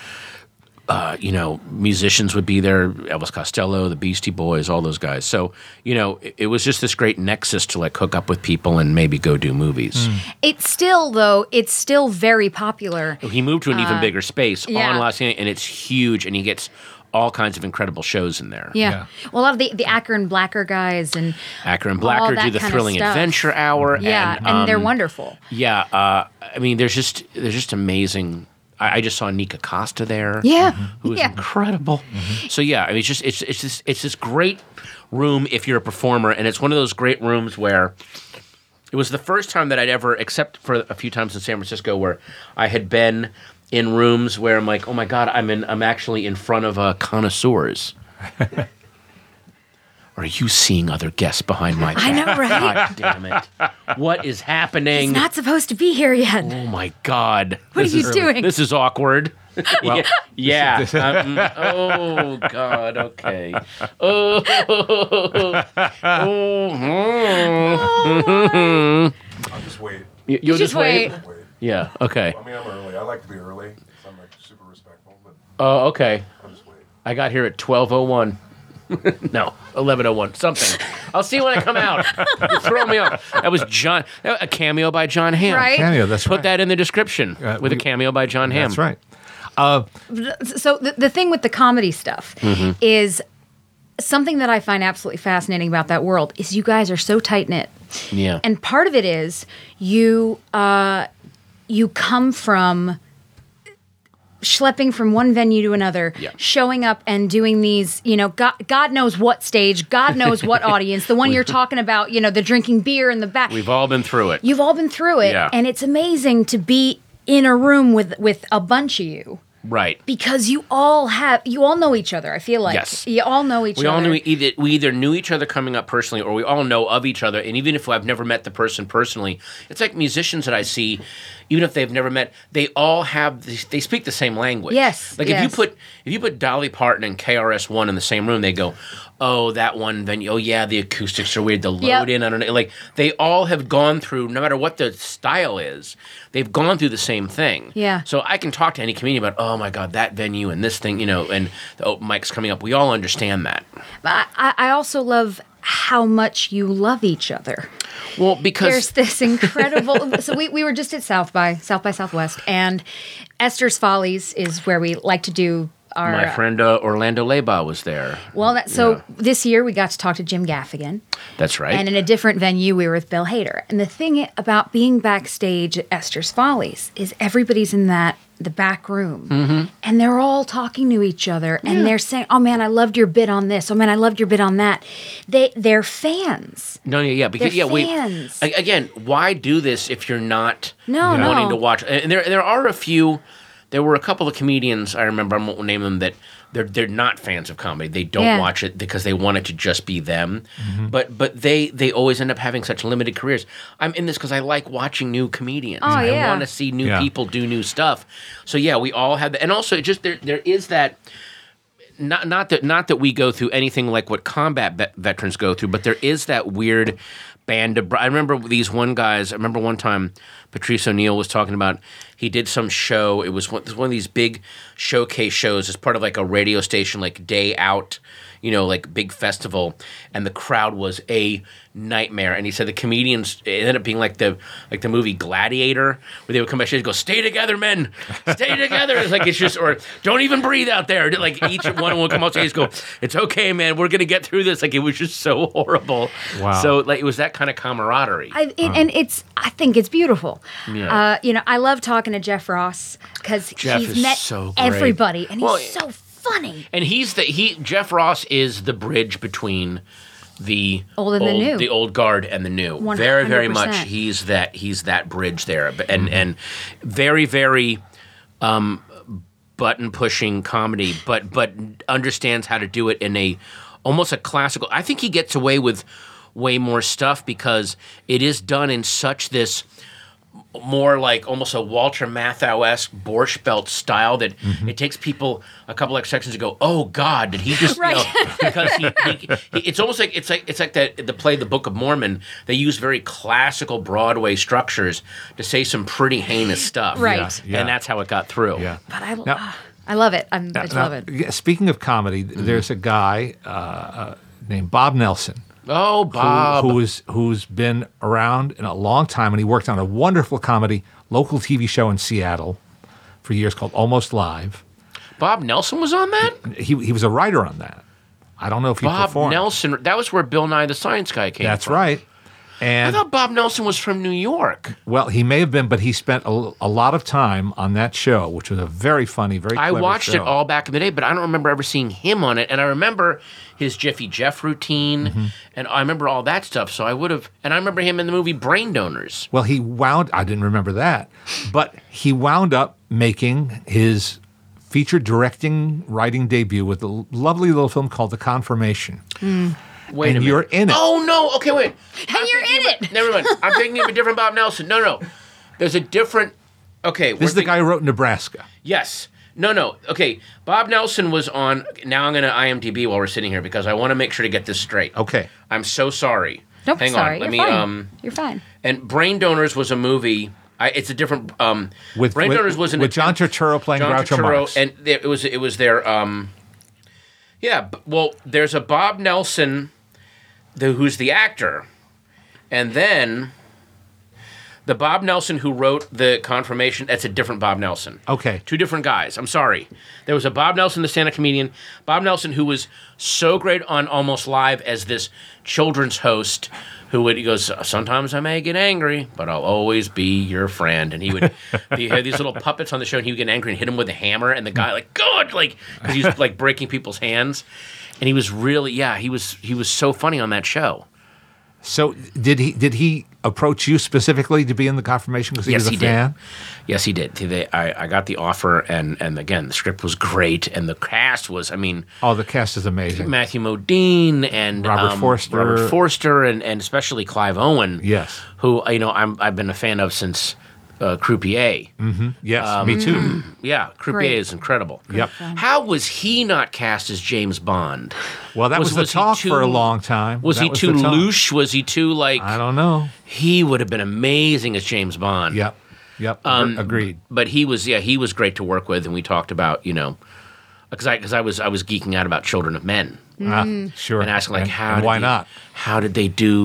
Musicians would be there, Elvis Costello, the Beastie Boys, all those guys. So, it was just this great nexus to hook up with people and maybe go do movies. It's still very popular. He moved to an even bigger space yeah. on Los Angeles, and it's huge, and he gets all kinds of incredible shows in there. Yeah. Well, a lot of the Acker and Blacker guys and Acker and all Blacker that do the kind of Thrilling stuff. Adventure Hour. Yeah, and they're wonderful. Yeah, I mean, there's just amazing. I just saw Nika Costa there. Yeah, who was incredible. So yeah, I mean, it's this great room if you're a performer, and it's one of those great rooms where it was the first time that I'd ever, except for a few times in San Francisco, where I had been in rooms where I'm like, oh my God, I'm actually in front of connoisseurs. Are you seeing other guests behind my back? I know, right? God damn it. What is happening? He's not supposed to be here yet. Oh my God. What are you doing? This is awkward. Well, yeah. Oh God. Okay. Oh. I'll just wait. You'll just wait. Wait. Yeah. Okay. I mean, I'm early. I like to be early. So I'm super respectful, but Oh, okay. I'll just wait. I got here at 12:01. No, 11:01. Something. I'll see when I come out. You throw me off. That was a cameo by John Hamm. Right? Cameo, that's Put right. that in the description with a cameo by John Hamm. That's right. So the thing with the comedy stuff Mm-hmm. is something that I find absolutely fascinating about that world is you guys are so tight knit, Yeah. and part of it is you come from schlepping from one venue to another, Yeah. showing up and doing these, God knows what stage, God knows what audience, the one you're talking about, the drinking beer in the back. We've all been through it. You've all been through it, Yeah. and it's amazing to be in a room with a bunch of you. Right. Because you all know each other. I feel like Yes. you all know each We other. all knew we either knew each other coming up personally, or we all know of each other. And even if I've never met the person personally, it's like musicians that I see, even if they've never met, they all they speak the same language. Yes, Like yes. if you put Dolly Parton and KRS-One in the same room, they go, oh, that one venue. Oh yeah, the acoustics are weird. The load Yep. in. I don't know. Like they all have gone through, no matter what the style is, they've gone through the same thing. Yeah. So I can talk to any comedian about, oh my God, that venue and this thing, and the open mic's coming up. We all understand that. But I also love how much you love each other. Well, because There's this incredible. So we were just at South by Southwest, and Esther's Follies is where we like to do My friend Orlando Leyba was there. Well, this year we got to talk to Jim Gaffigan. That's right. And in a different venue, we were with Bill Hader. And the thing about being backstage at Esther's Follies is everybody's in the back room, and they're all talking to each other, and they're saying, "Oh man, I loved your bit on this. Oh man, I loved your bit on that." They're fans. No, yeah, because they're fans. Again, why do this if you're not No. wanting to watch? And there are a few. There were a couple of comedians, I remember, I won't name them, that they're not fans of comedy. They don't watch it because they want it to just be them. But they always end up having such limited careers. I'm in this because I like watching new comedians. I want to see new people do new stuff. So yeah, we all have that. And also, it just there is that. Not that we go through anything like what combat veterans go through, but there is that weird band of. I remember these one guys. I remember one time Patrice O'Neill was talking about. He did some show. It was one of these big showcase shows as part of like a radio station, like Day Out, like big festival, and the crowd was a nightmare. And he said the comedians, it ended up being like the movie Gladiator, where they would come back and go, "Stay together, men, stay together." It's just, or "Don't even breathe out there." Like each one would come out and go, "It's okay, man, we're gonna get through this." Like it was just so horrible. Wow. So like it was that kind of camaraderie. And I think it's beautiful. Yeah. I love talking to Jeff Ross because he's met so great. everybody, and he's so funny. And Jeff Ross is the bridge between the old and the new, the old guard and the new. 100%. Very, very much. He's that bridge there, and very, very button pushing comedy, but understands how to do it in almost a classical. I think he gets away with way more stuff because it is done in such this more like almost a Walter Matthau-esque Borscht Belt style that it takes people a couple of seconds to go, "Oh God, did he just?" Because he it's almost like it's like the play The Book of Mormon. They use very classical Broadway structures to say some pretty heinous stuff, right? And that's how it got through. Yeah. But I love it. I love it. Speaking of comedy, there's a guy named Bob Nelson. Oh, Bob. Who's been around in a long time, and he worked on a wonderful comedy, local TV show in Seattle for years called Almost Live. Bob Nelson was on that? He was a writer on that. I don't know if he performed. Bob Nelson, that was where Bill Nye the Science Guy came from. That's right. And I thought Bob Nelson was from New York. Well, he may have been, but he spent a lot of time on that show, which was a very funny, very clever show. I watched it all back in the day, but I don't remember ever seeing him on it. And I remember his Jiffy Jeff routine, and I remember all that stuff. So I would have, and I remember him in the movie Brain Donors. Well, I didn't remember that, but he wound up making his feature directing, writing debut with a lovely little film called The Confirmation. Wait a minute. You're in it. Oh, no. Okay, wait. And you're in it. Never mind. I'm thinking of a different Bob Nelson. No. There's a different... Okay. This is the guy who wrote Nebraska. Yes. No. Okay. Bob Nelson was on... Now I'm going to IMDb while we're sitting here because I want to make sure to get this straight. Okay. I'm so sorry. Don't be Hang sorry. on. You're fine. You're fine. And Brain Donors was a movie... it's a different... Brain Donors was with John Turturro playing Groucho Marx. And it was their... well, there's a Bob Nelson... who's the actor, and then the Bob Nelson who wrote The Confirmation, that's a different Bob Nelson. Okay. Two different guys. I'm sorry. There was a Bob Nelson, the stand-up comedian, Bob Nelson, who was so great on Almost Live as this children's host he goes, "Sometimes I may get angry, but I'll always be your friend." And he had these little puppets on the show, and he would get angry and hit him with a hammer, and the guy, like, God, because he was, like, breaking people's hands. And he was really, he was so funny on that show. So did he approach you specifically to be in The Confirmation because he was a fan? Yes, he did. I got the offer, and again, the script was great, and the cast was, the cast is amazing. Matthew Modine and Robert Forster, and especially Clive Owen. Yes, who I've been a fan of since Croupier. Mm-hmm. Yes, me too. Yeah, Croupier is incredible. Yep. How was he not cast as James Bond? Well, that was the talk for a long time. Was he too louche? Was he too I don't know. He would have been amazing as James Bond. Yep. Agreed. But he was great to work with, and we talked about because I was geeking out about Children of Men. Sure. And asking why not? How did they do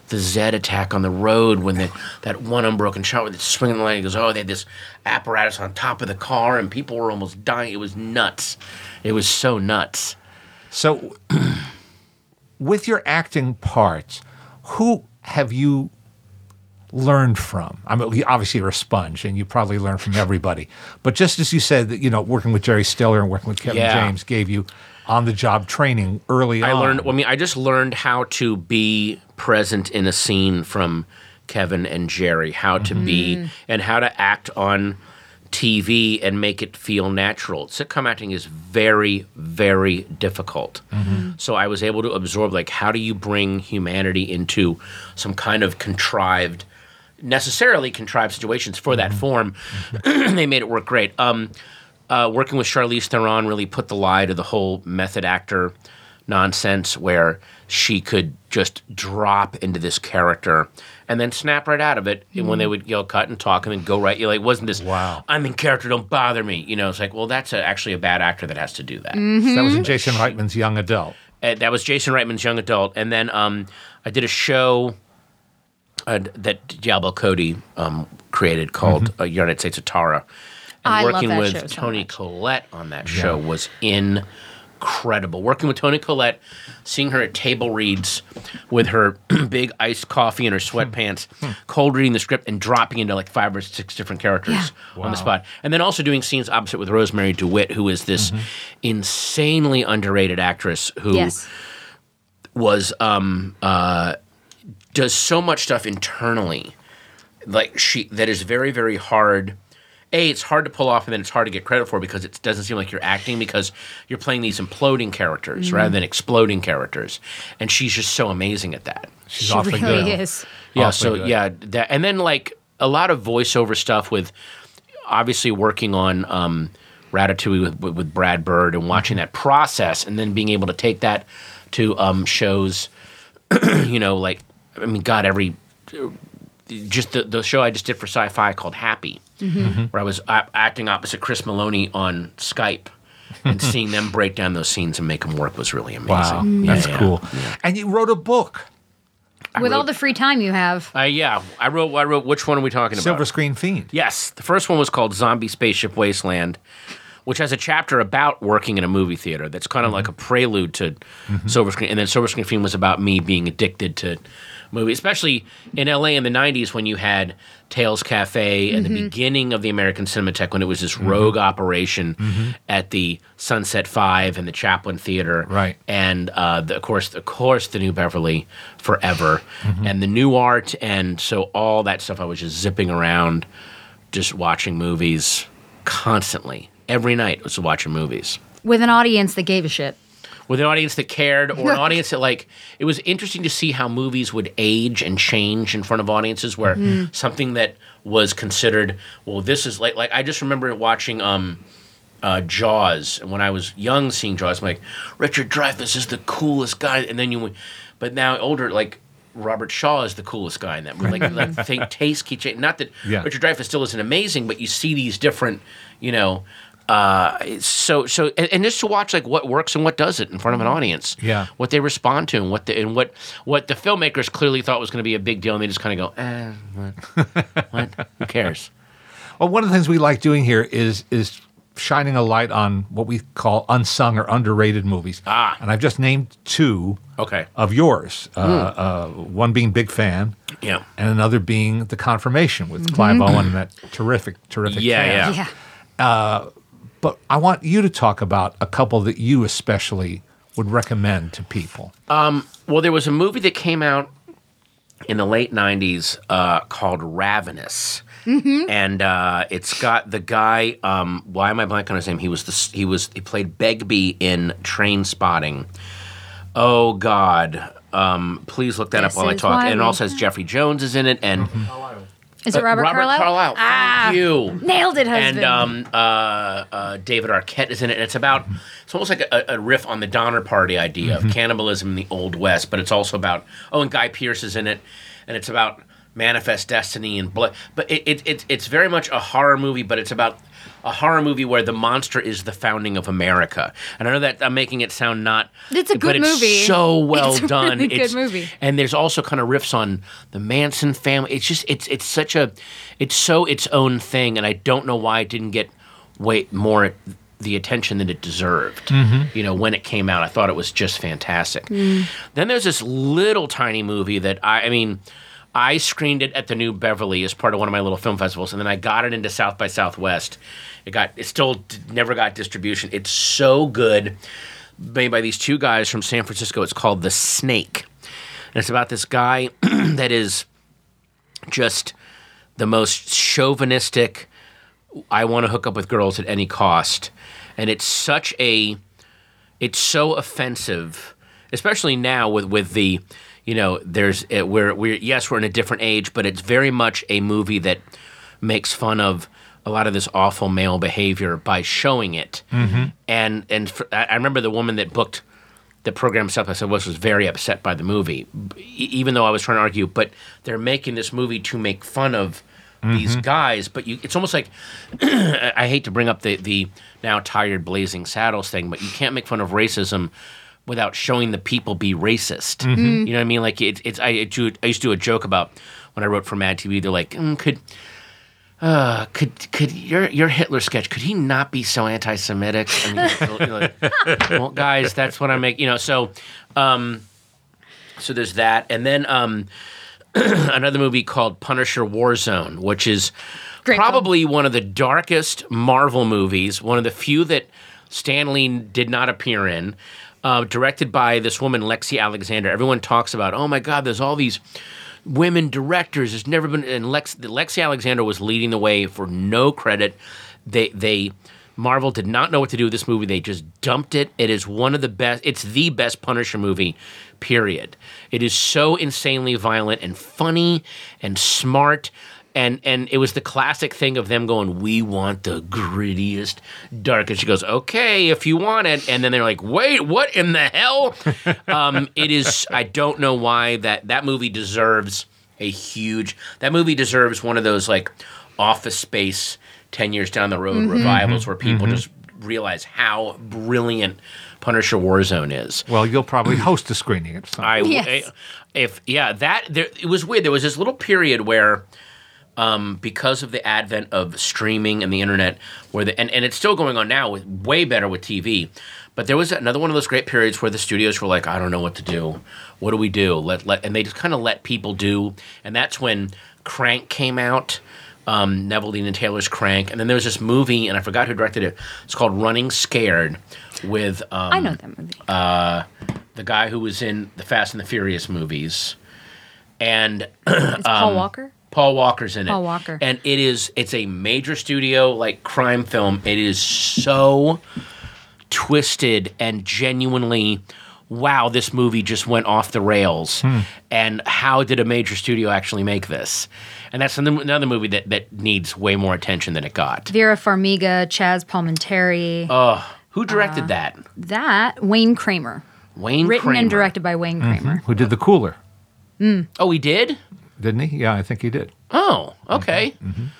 the Zed attack on the road when that one unbroken shot with it swinging the line. He goes, oh, they had this apparatus on top of the car and people were almost dying. It was nuts. It was so nuts. So, with your acting parts, who have you learned from? I mean, obviously you're a sponge, and you probably learn from everybody. But just as you said that, working with Jerry Stiller and working with Kevin James gave you on-the-job training early on. I just learned how to be present in a scene from Kevin and Jerry, how to be and how to act on TV and make it feel natural. Sitcom acting is very, very difficult. So I was able to absorb, how do you bring humanity into some kind of necessarily contrived situations for that form. They made it work great. Working with Charlize Theron really put the lie to the whole method actor nonsense where she could just drop into this character and then snap right out of it when they would cut and talk and then go right. It wasn't this, wow, I'm in character, don't bother me. It's like, well, that's actually a bad actor that has to do that. So that was in Jason Reitman's Young Adult. That was Jason Reitman's Young Adult. And then I did a show that Diablo Cody created called United States of Tara. And I love working that with show so Toni much. Collette on that show was incredible. Working with Toni Collette, seeing her at table reads with her big iced coffee and her sweatpants, cold reading the script and dropping into 5 or 6 different characters on the spot. And then also doing scenes opposite with Rosemary DeWitt, who is this insanely underrated actress who was does so much stuff internally that is very, very hard. It's hard to pull off, and then it's hard to get credit for because it doesn't seem like you're acting because you're playing these imploding characters rather than exploding characters. And she's just so amazing at that. She's She awfully really good. is. Yeah, Awfully good. that, and then a lot of voiceover stuff with obviously working on Ratatouille with Brad Bird and watching that process, and then being able to take that to shows, just the show I just did for Sci-Fi called Happy, where I was acting opposite Chris Maloney on Skype. And seeing them break down those scenes and make them work was really amazing. Wow, that's cool. And you wrote a book, With all the free time you have. I wrote. Which one are we talking about? Silver Screen Fiend. Yes, the first one was called Zombie Spaceship Wasteland, which has a chapter about working in a movie theater. That's kind of like a prelude to Silver Screen. And then Silver Screen Fiend was about me being addicted to movies, especially in LA in the 90s when you had Tales Cafe and the beginning of the American Cinematheque, when it was this rogue operation at the Sunset 5 and the Chaplin Theater. Right. And of course, the New Beverly forever and the New Art. And so all that stuff, I was just zipping around, just watching movies constantly. Every night I was watching movies. With an audience that gave a shit. With an audience that cared, or an audience that it was interesting to see how movies would age and change in front of audiences, where something that was considered, well, this is I just remember watching Jaws, and when I was young seeing Jaws, I'm like, Richard Dreyfuss is the coolest guy, and then but now older, Robert Shaw is the coolest guy in that movie. Taste keep changing. Not that Richard Dreyfuss still isn't amazing, but you see these different, so just to watch what works and what doesn't in front of an audience, what they respond to, and what the filmmakers clearly thought was going to be a big deal, and they just kind of go, what? Who cares? Well, one of the things we like doing here is shining a light on what we call unsung or underrated movies. And I've just named 2 of yours. One being Big Fan, and another being The Confirmation with Clive Owen and that terrific cast. But I want you to talk about a couple that you especially would recommend to people. Well, there was a movie that came out in the late 90s called Ravenous. And it's got the guy, why am I blanking on his name? He played Begbie in Train Spotting. Oh, God. Please look that up while I talk. And it also has Jeffrey Jones is in it, and Is it Robert Carlyle? Thank you. Nailed it, husband. And David Arquette is in it. And it's almost like a riff on the Donner Party idea of cannibalism in the Old West, but it's also about, and Guy Pearce is in it. And it's about Manifest Destiny and blood. But it's very much a horror movie, but it's about a horror movie where the monster is the founding of America. And I know that I'm making it sound not... It's a good but it's movie. so well It's a done. really good movie. And there's also kind of riffs on the Manson family. It's just, it's such a... It's so its own thing, and I don't know why it didn't get way more the attention that it deserved. You know, when it came out, I thought it was just fantastic. Then there's this little tiny movie that I screened it at the New Beverly as part of one of my little film festivals, and then I got it into South by Southwest. It still never got distribution. It's so good, made by these two guys from San Francisco. It's called The Snake, and it's about this guy that is just the most chauvinistic. I want to hook up with girls at any cost, and it's so offensive, especially now with the. You know, we're in a different age, but it's very much a movie that makes fun of a lot of this awful male behavior by showing it. And I remember the woman that booked the program South by Southwest was very upset by the movie, even though I was trying to argue. But they're making this movie to make fun of these guys, but it's almost like I hate to bring up the now tired Blazing Saddles thing, but you can't make fun of racism without showing the people be racist. You know what I mean? Like I used to do a joke about when I wrote for Mad TV. They're like, could your Hitler sketch, could he not be so anti-Semitic? I mean, you're like, well, guys, that's what I make. You know, so there's that, and then another movie called Punisher Warzone, which is probably one of the darkest Marvel movies, one of the few that Stan Lee did not appear in. Directed by this woman, Lexi Alexander. Everyone talks about, oh my God, there's all these women directors. There's never been, and Lexi Alexander was leading the way for no credit. Marvel did not know what to do with this movie. They just dumped it. It is one of the best. It's the best Punisher movie, period. It is so insanely violent and funny and smart. And it was the classic thing of them going, we want the grittiest, darkest. She goes, okay, if you want it. And then they're like, wait, what in the hell? It is, I don't know why that movie deserves that movie deserves one of those like Office Space 10 years down the road revivals where people just realize how brilliant Punisher Warzone is. Well, you'll probably host a screening at some point. It was weird. There was this little period where, because of the advent of streaming and the internet, and it's still going on now, way better with TV. But there was another one of those great periods where the studios were like, I don't know what to do. What do we do? And they just kind of let people do. And that's when Crank came out, Neville Dean and Taylor's Crank. And then there was this movie, and I forgot who directed it. It's called Running Scared with I know that movie. The guy who was in the Fast and the Furious movies. And It's Paul Walker? Paul Walker's in it. Paul Walker. And it's a major studio, like, crime film. It is so twisted and genuinely, wow, this movie just went off the rails. And how did a major studio actually make this? And that's another movie that needs way more attention than it got. Vera Farmiga, Chaz Palminteri. Who directed that? That, Wayne Kramer. Written Kramer. and directed by Wayne Kramer. Who did The Cooler? Oh, he did? Didn't he? Yeah, I think he did. Oh, okay.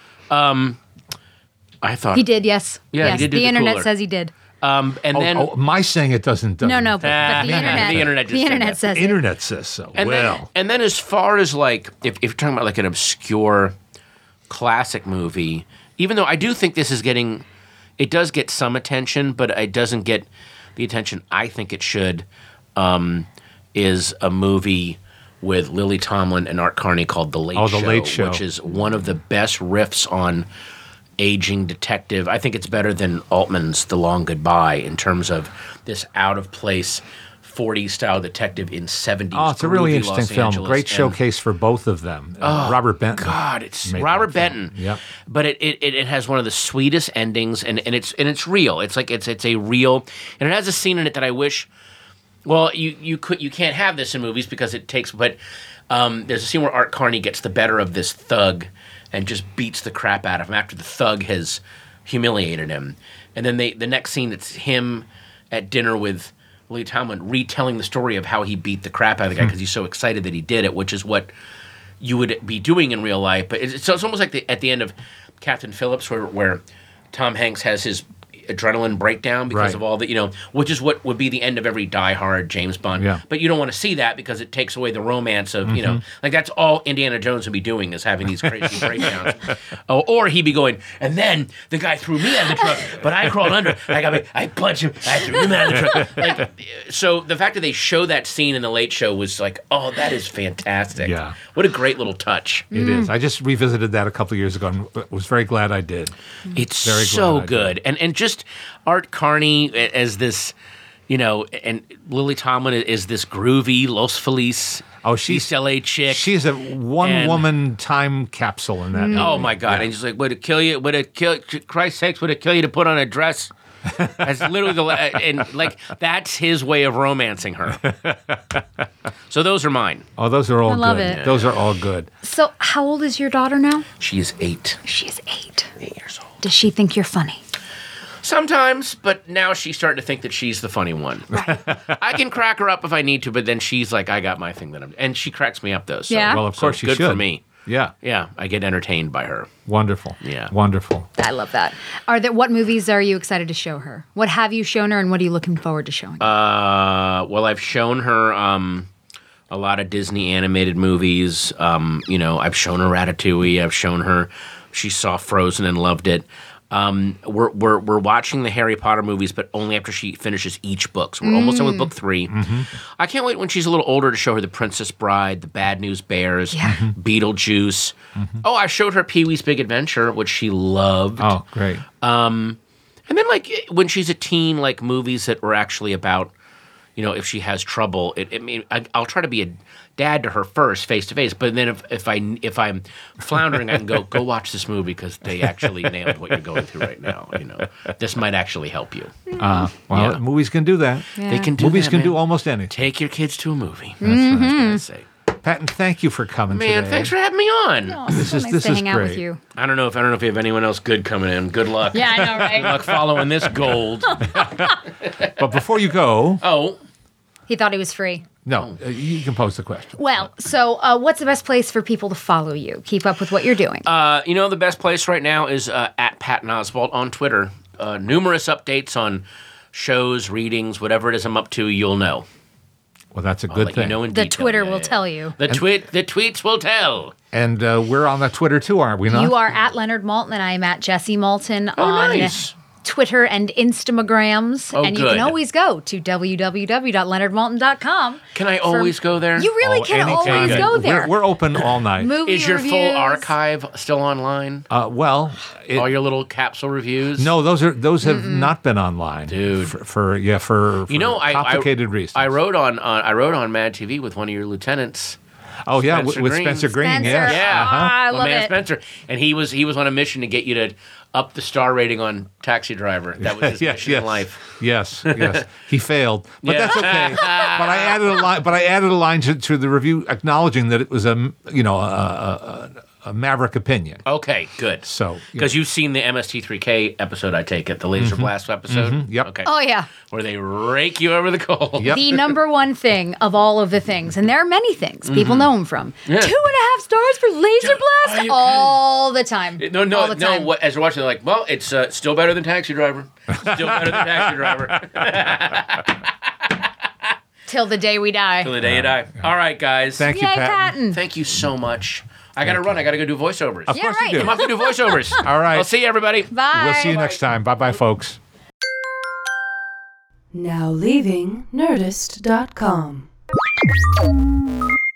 I thought... He did, yes. Yeah, yes. he did do The The internet Cooler. says he did. My saying it doesn't. No, but the internet. The internet just the said internet that. says The it. internet says so. And then as far as like, if you're talking about like an obscure classic movie, even though I do think this is it does get some attention, but it doesn't get the attention I think it should, is a movie with Lily Tomlin and Art Carney called The Late Show. The Late Show. Which is one of the best riffs on aging detective. I think it's better than Altman's The Long Goodbye in terms of this out-of-place 40s style detective in 70s. Oh, it's a really groovy interesting Los film. Angeles. Great showcase for both of them. Robert Benton. God, it's made Robert that film. Benton. Yep. But it has one of the sweetest endings, and it's real. It's like it's a real, and it has a scene in it that I wish. Well, you can't have this in movies because it takes. But there's a scene where Art Carney gets the better of this thug and just beats the crap out of him after the thug has humiliated him. And then the next scene, it's him at dinner with Lily Tomlin retelling the story of how he beat the crap out of the guy because he's so excited that he did it, which is what you would be doing in real life. But it's almost like at the end of Captain Phillips, where Tom Hanks has his adrenaline breakdown because Right. of all the, which is what would be the end of every die-hard James Bond. Yeah. But you don't want to see that because it takes away the romance of, like that's all Indiana Jones would be doing is having these crazy breakdowns. Or he'd be going, and then the guy threw me out of the truck, but I crawled under. I punched him, I threw him out of the truck. Like, so the fact that they show that scene in the Late Show was like, oh, that is fantastic. Yeah. What a great little touch. It is. I just revisited that a couple of years ago and was very glad I did. It's Very so glad I good. And just Art Carney as this, and Lily Tomlin is this groovy Los Feliz East LA chick. She's a one-woman time capsule in that. Oh my God. And she's like, would it kill you? Christ's sakes, would it kill you to put on a dress? That's literally and like that's his way of romancing her. So those are mine. Oh, those are all good. love it. Those are all good. So, how old is your daughter now? She is 8. She's 8. 8 years old. Does she think you're funny? Sometimes, but now she's starting to think that she's the funny one. I can crack her up if I need to, but then she's like, I got my thing that I'm... And she cracks me up, though. So, Yeah? Well, of course so you good should. for me. Yeah. Yeah, I get entertained by her. Wonderful. Yeah. Wonderful. I love that. What movies are you excited to show her? What have you shown her, and what are you looking forward to showing? Well, I've shown her a lot of Disney animated movies. I've shown her Ratatouille. I've shown her... She saw Frozen and loved it. We're watching the Harry Potter movies, but only after she finishes each book. So we're almost done with book 3. Mm-hmm. I can't wait when she's a little older to show her The Princess Bride, The Bad News Bears, Beetlejuice. Mm-hmm. Oh, I showed her Pee-wee's Big Adventure, which she loved. Oh, great. And then like when she's a teen, like movies that were actually about, if she has trouble. I'll try to be a dad to her first, face to face. But then if I'm floundering, I can go watch this movie because they actually nailed what you're going through right now. This might actually help you. Movies can do that. Yeah. They can do Movies that, can man. do almost anything. Take your kids to a movie. That's right. That's what I say. Patton, thank you for coming Man, today. thanks for having me on. Oh, This so is- nice this to is hang out with great. you. I don't know if you have anyone else good coming in. Good luck. Yeah, I know, Good right? luck following this gold. But before you go, Oh, He thought he was free. no, you can pose the question. Well, so what's the best place for people to follow you? Keep up with what you're doing. the best place right now is at Patton Oswalt on Twitter. Numerous updates on shows, readings, whatever it is I'm up to, you'll know. Well, that's a I'll good let thing. you know in the detail. Twitter Yeah, will yeah. tell you. The tweets will tell. And we're on the Twitter too, aren't we not? You are at Leonard Maltin, and I am at Jesse Maltin on nice. Twitter and Instagrams. Oh, and you good. can always go to www.leonardmaltin.com. Can I always go there? You really can anytime. always Okay. go there. We're open all night. Movie Is your full reviews. archive still online? Well, All your little capsule reviews? no, those have not been online, Dude. For complicated reasons. I wrote on Mad TV with one of your lieutenants. Oh yeah, Spencer with Green. Spencer Green. Spencer. Yes. Yeah, I my love man it. Spencer, and he was on a mission to get you to up the star rating on Taxi Driver. That was his mission in life. Yes. He failed, but Yeah. that's okay. But I added a line to the review acknowledging that it was a maverick opinion. Okay, good. So Because you've seen the MST3K episode, I take it, the Laser Blast episode. Yep. Okay. Oh, yeah. Where they rake you over the coals. Yep. The number one thing of all of the things, and there are many things people know him from. Yeah. 2.5 stars for Laser Are Blast you all the time. No. All the time. What, as you're watching, they're like, well, it's still better than Taxi Driver. Still better than Taxi Driver. Till the day we die. Till the day you die. All right, guys. Thank you, Yay, Patton. Patton. Thank you so much. I got to run. I got to go do voiceovers. Of Yeah, course right. you I'm do. off to do voiceovers. All right. I'll see you, everybody. Bye. We'll see you next time. Bye, folks. Now leaving Nerdist.com.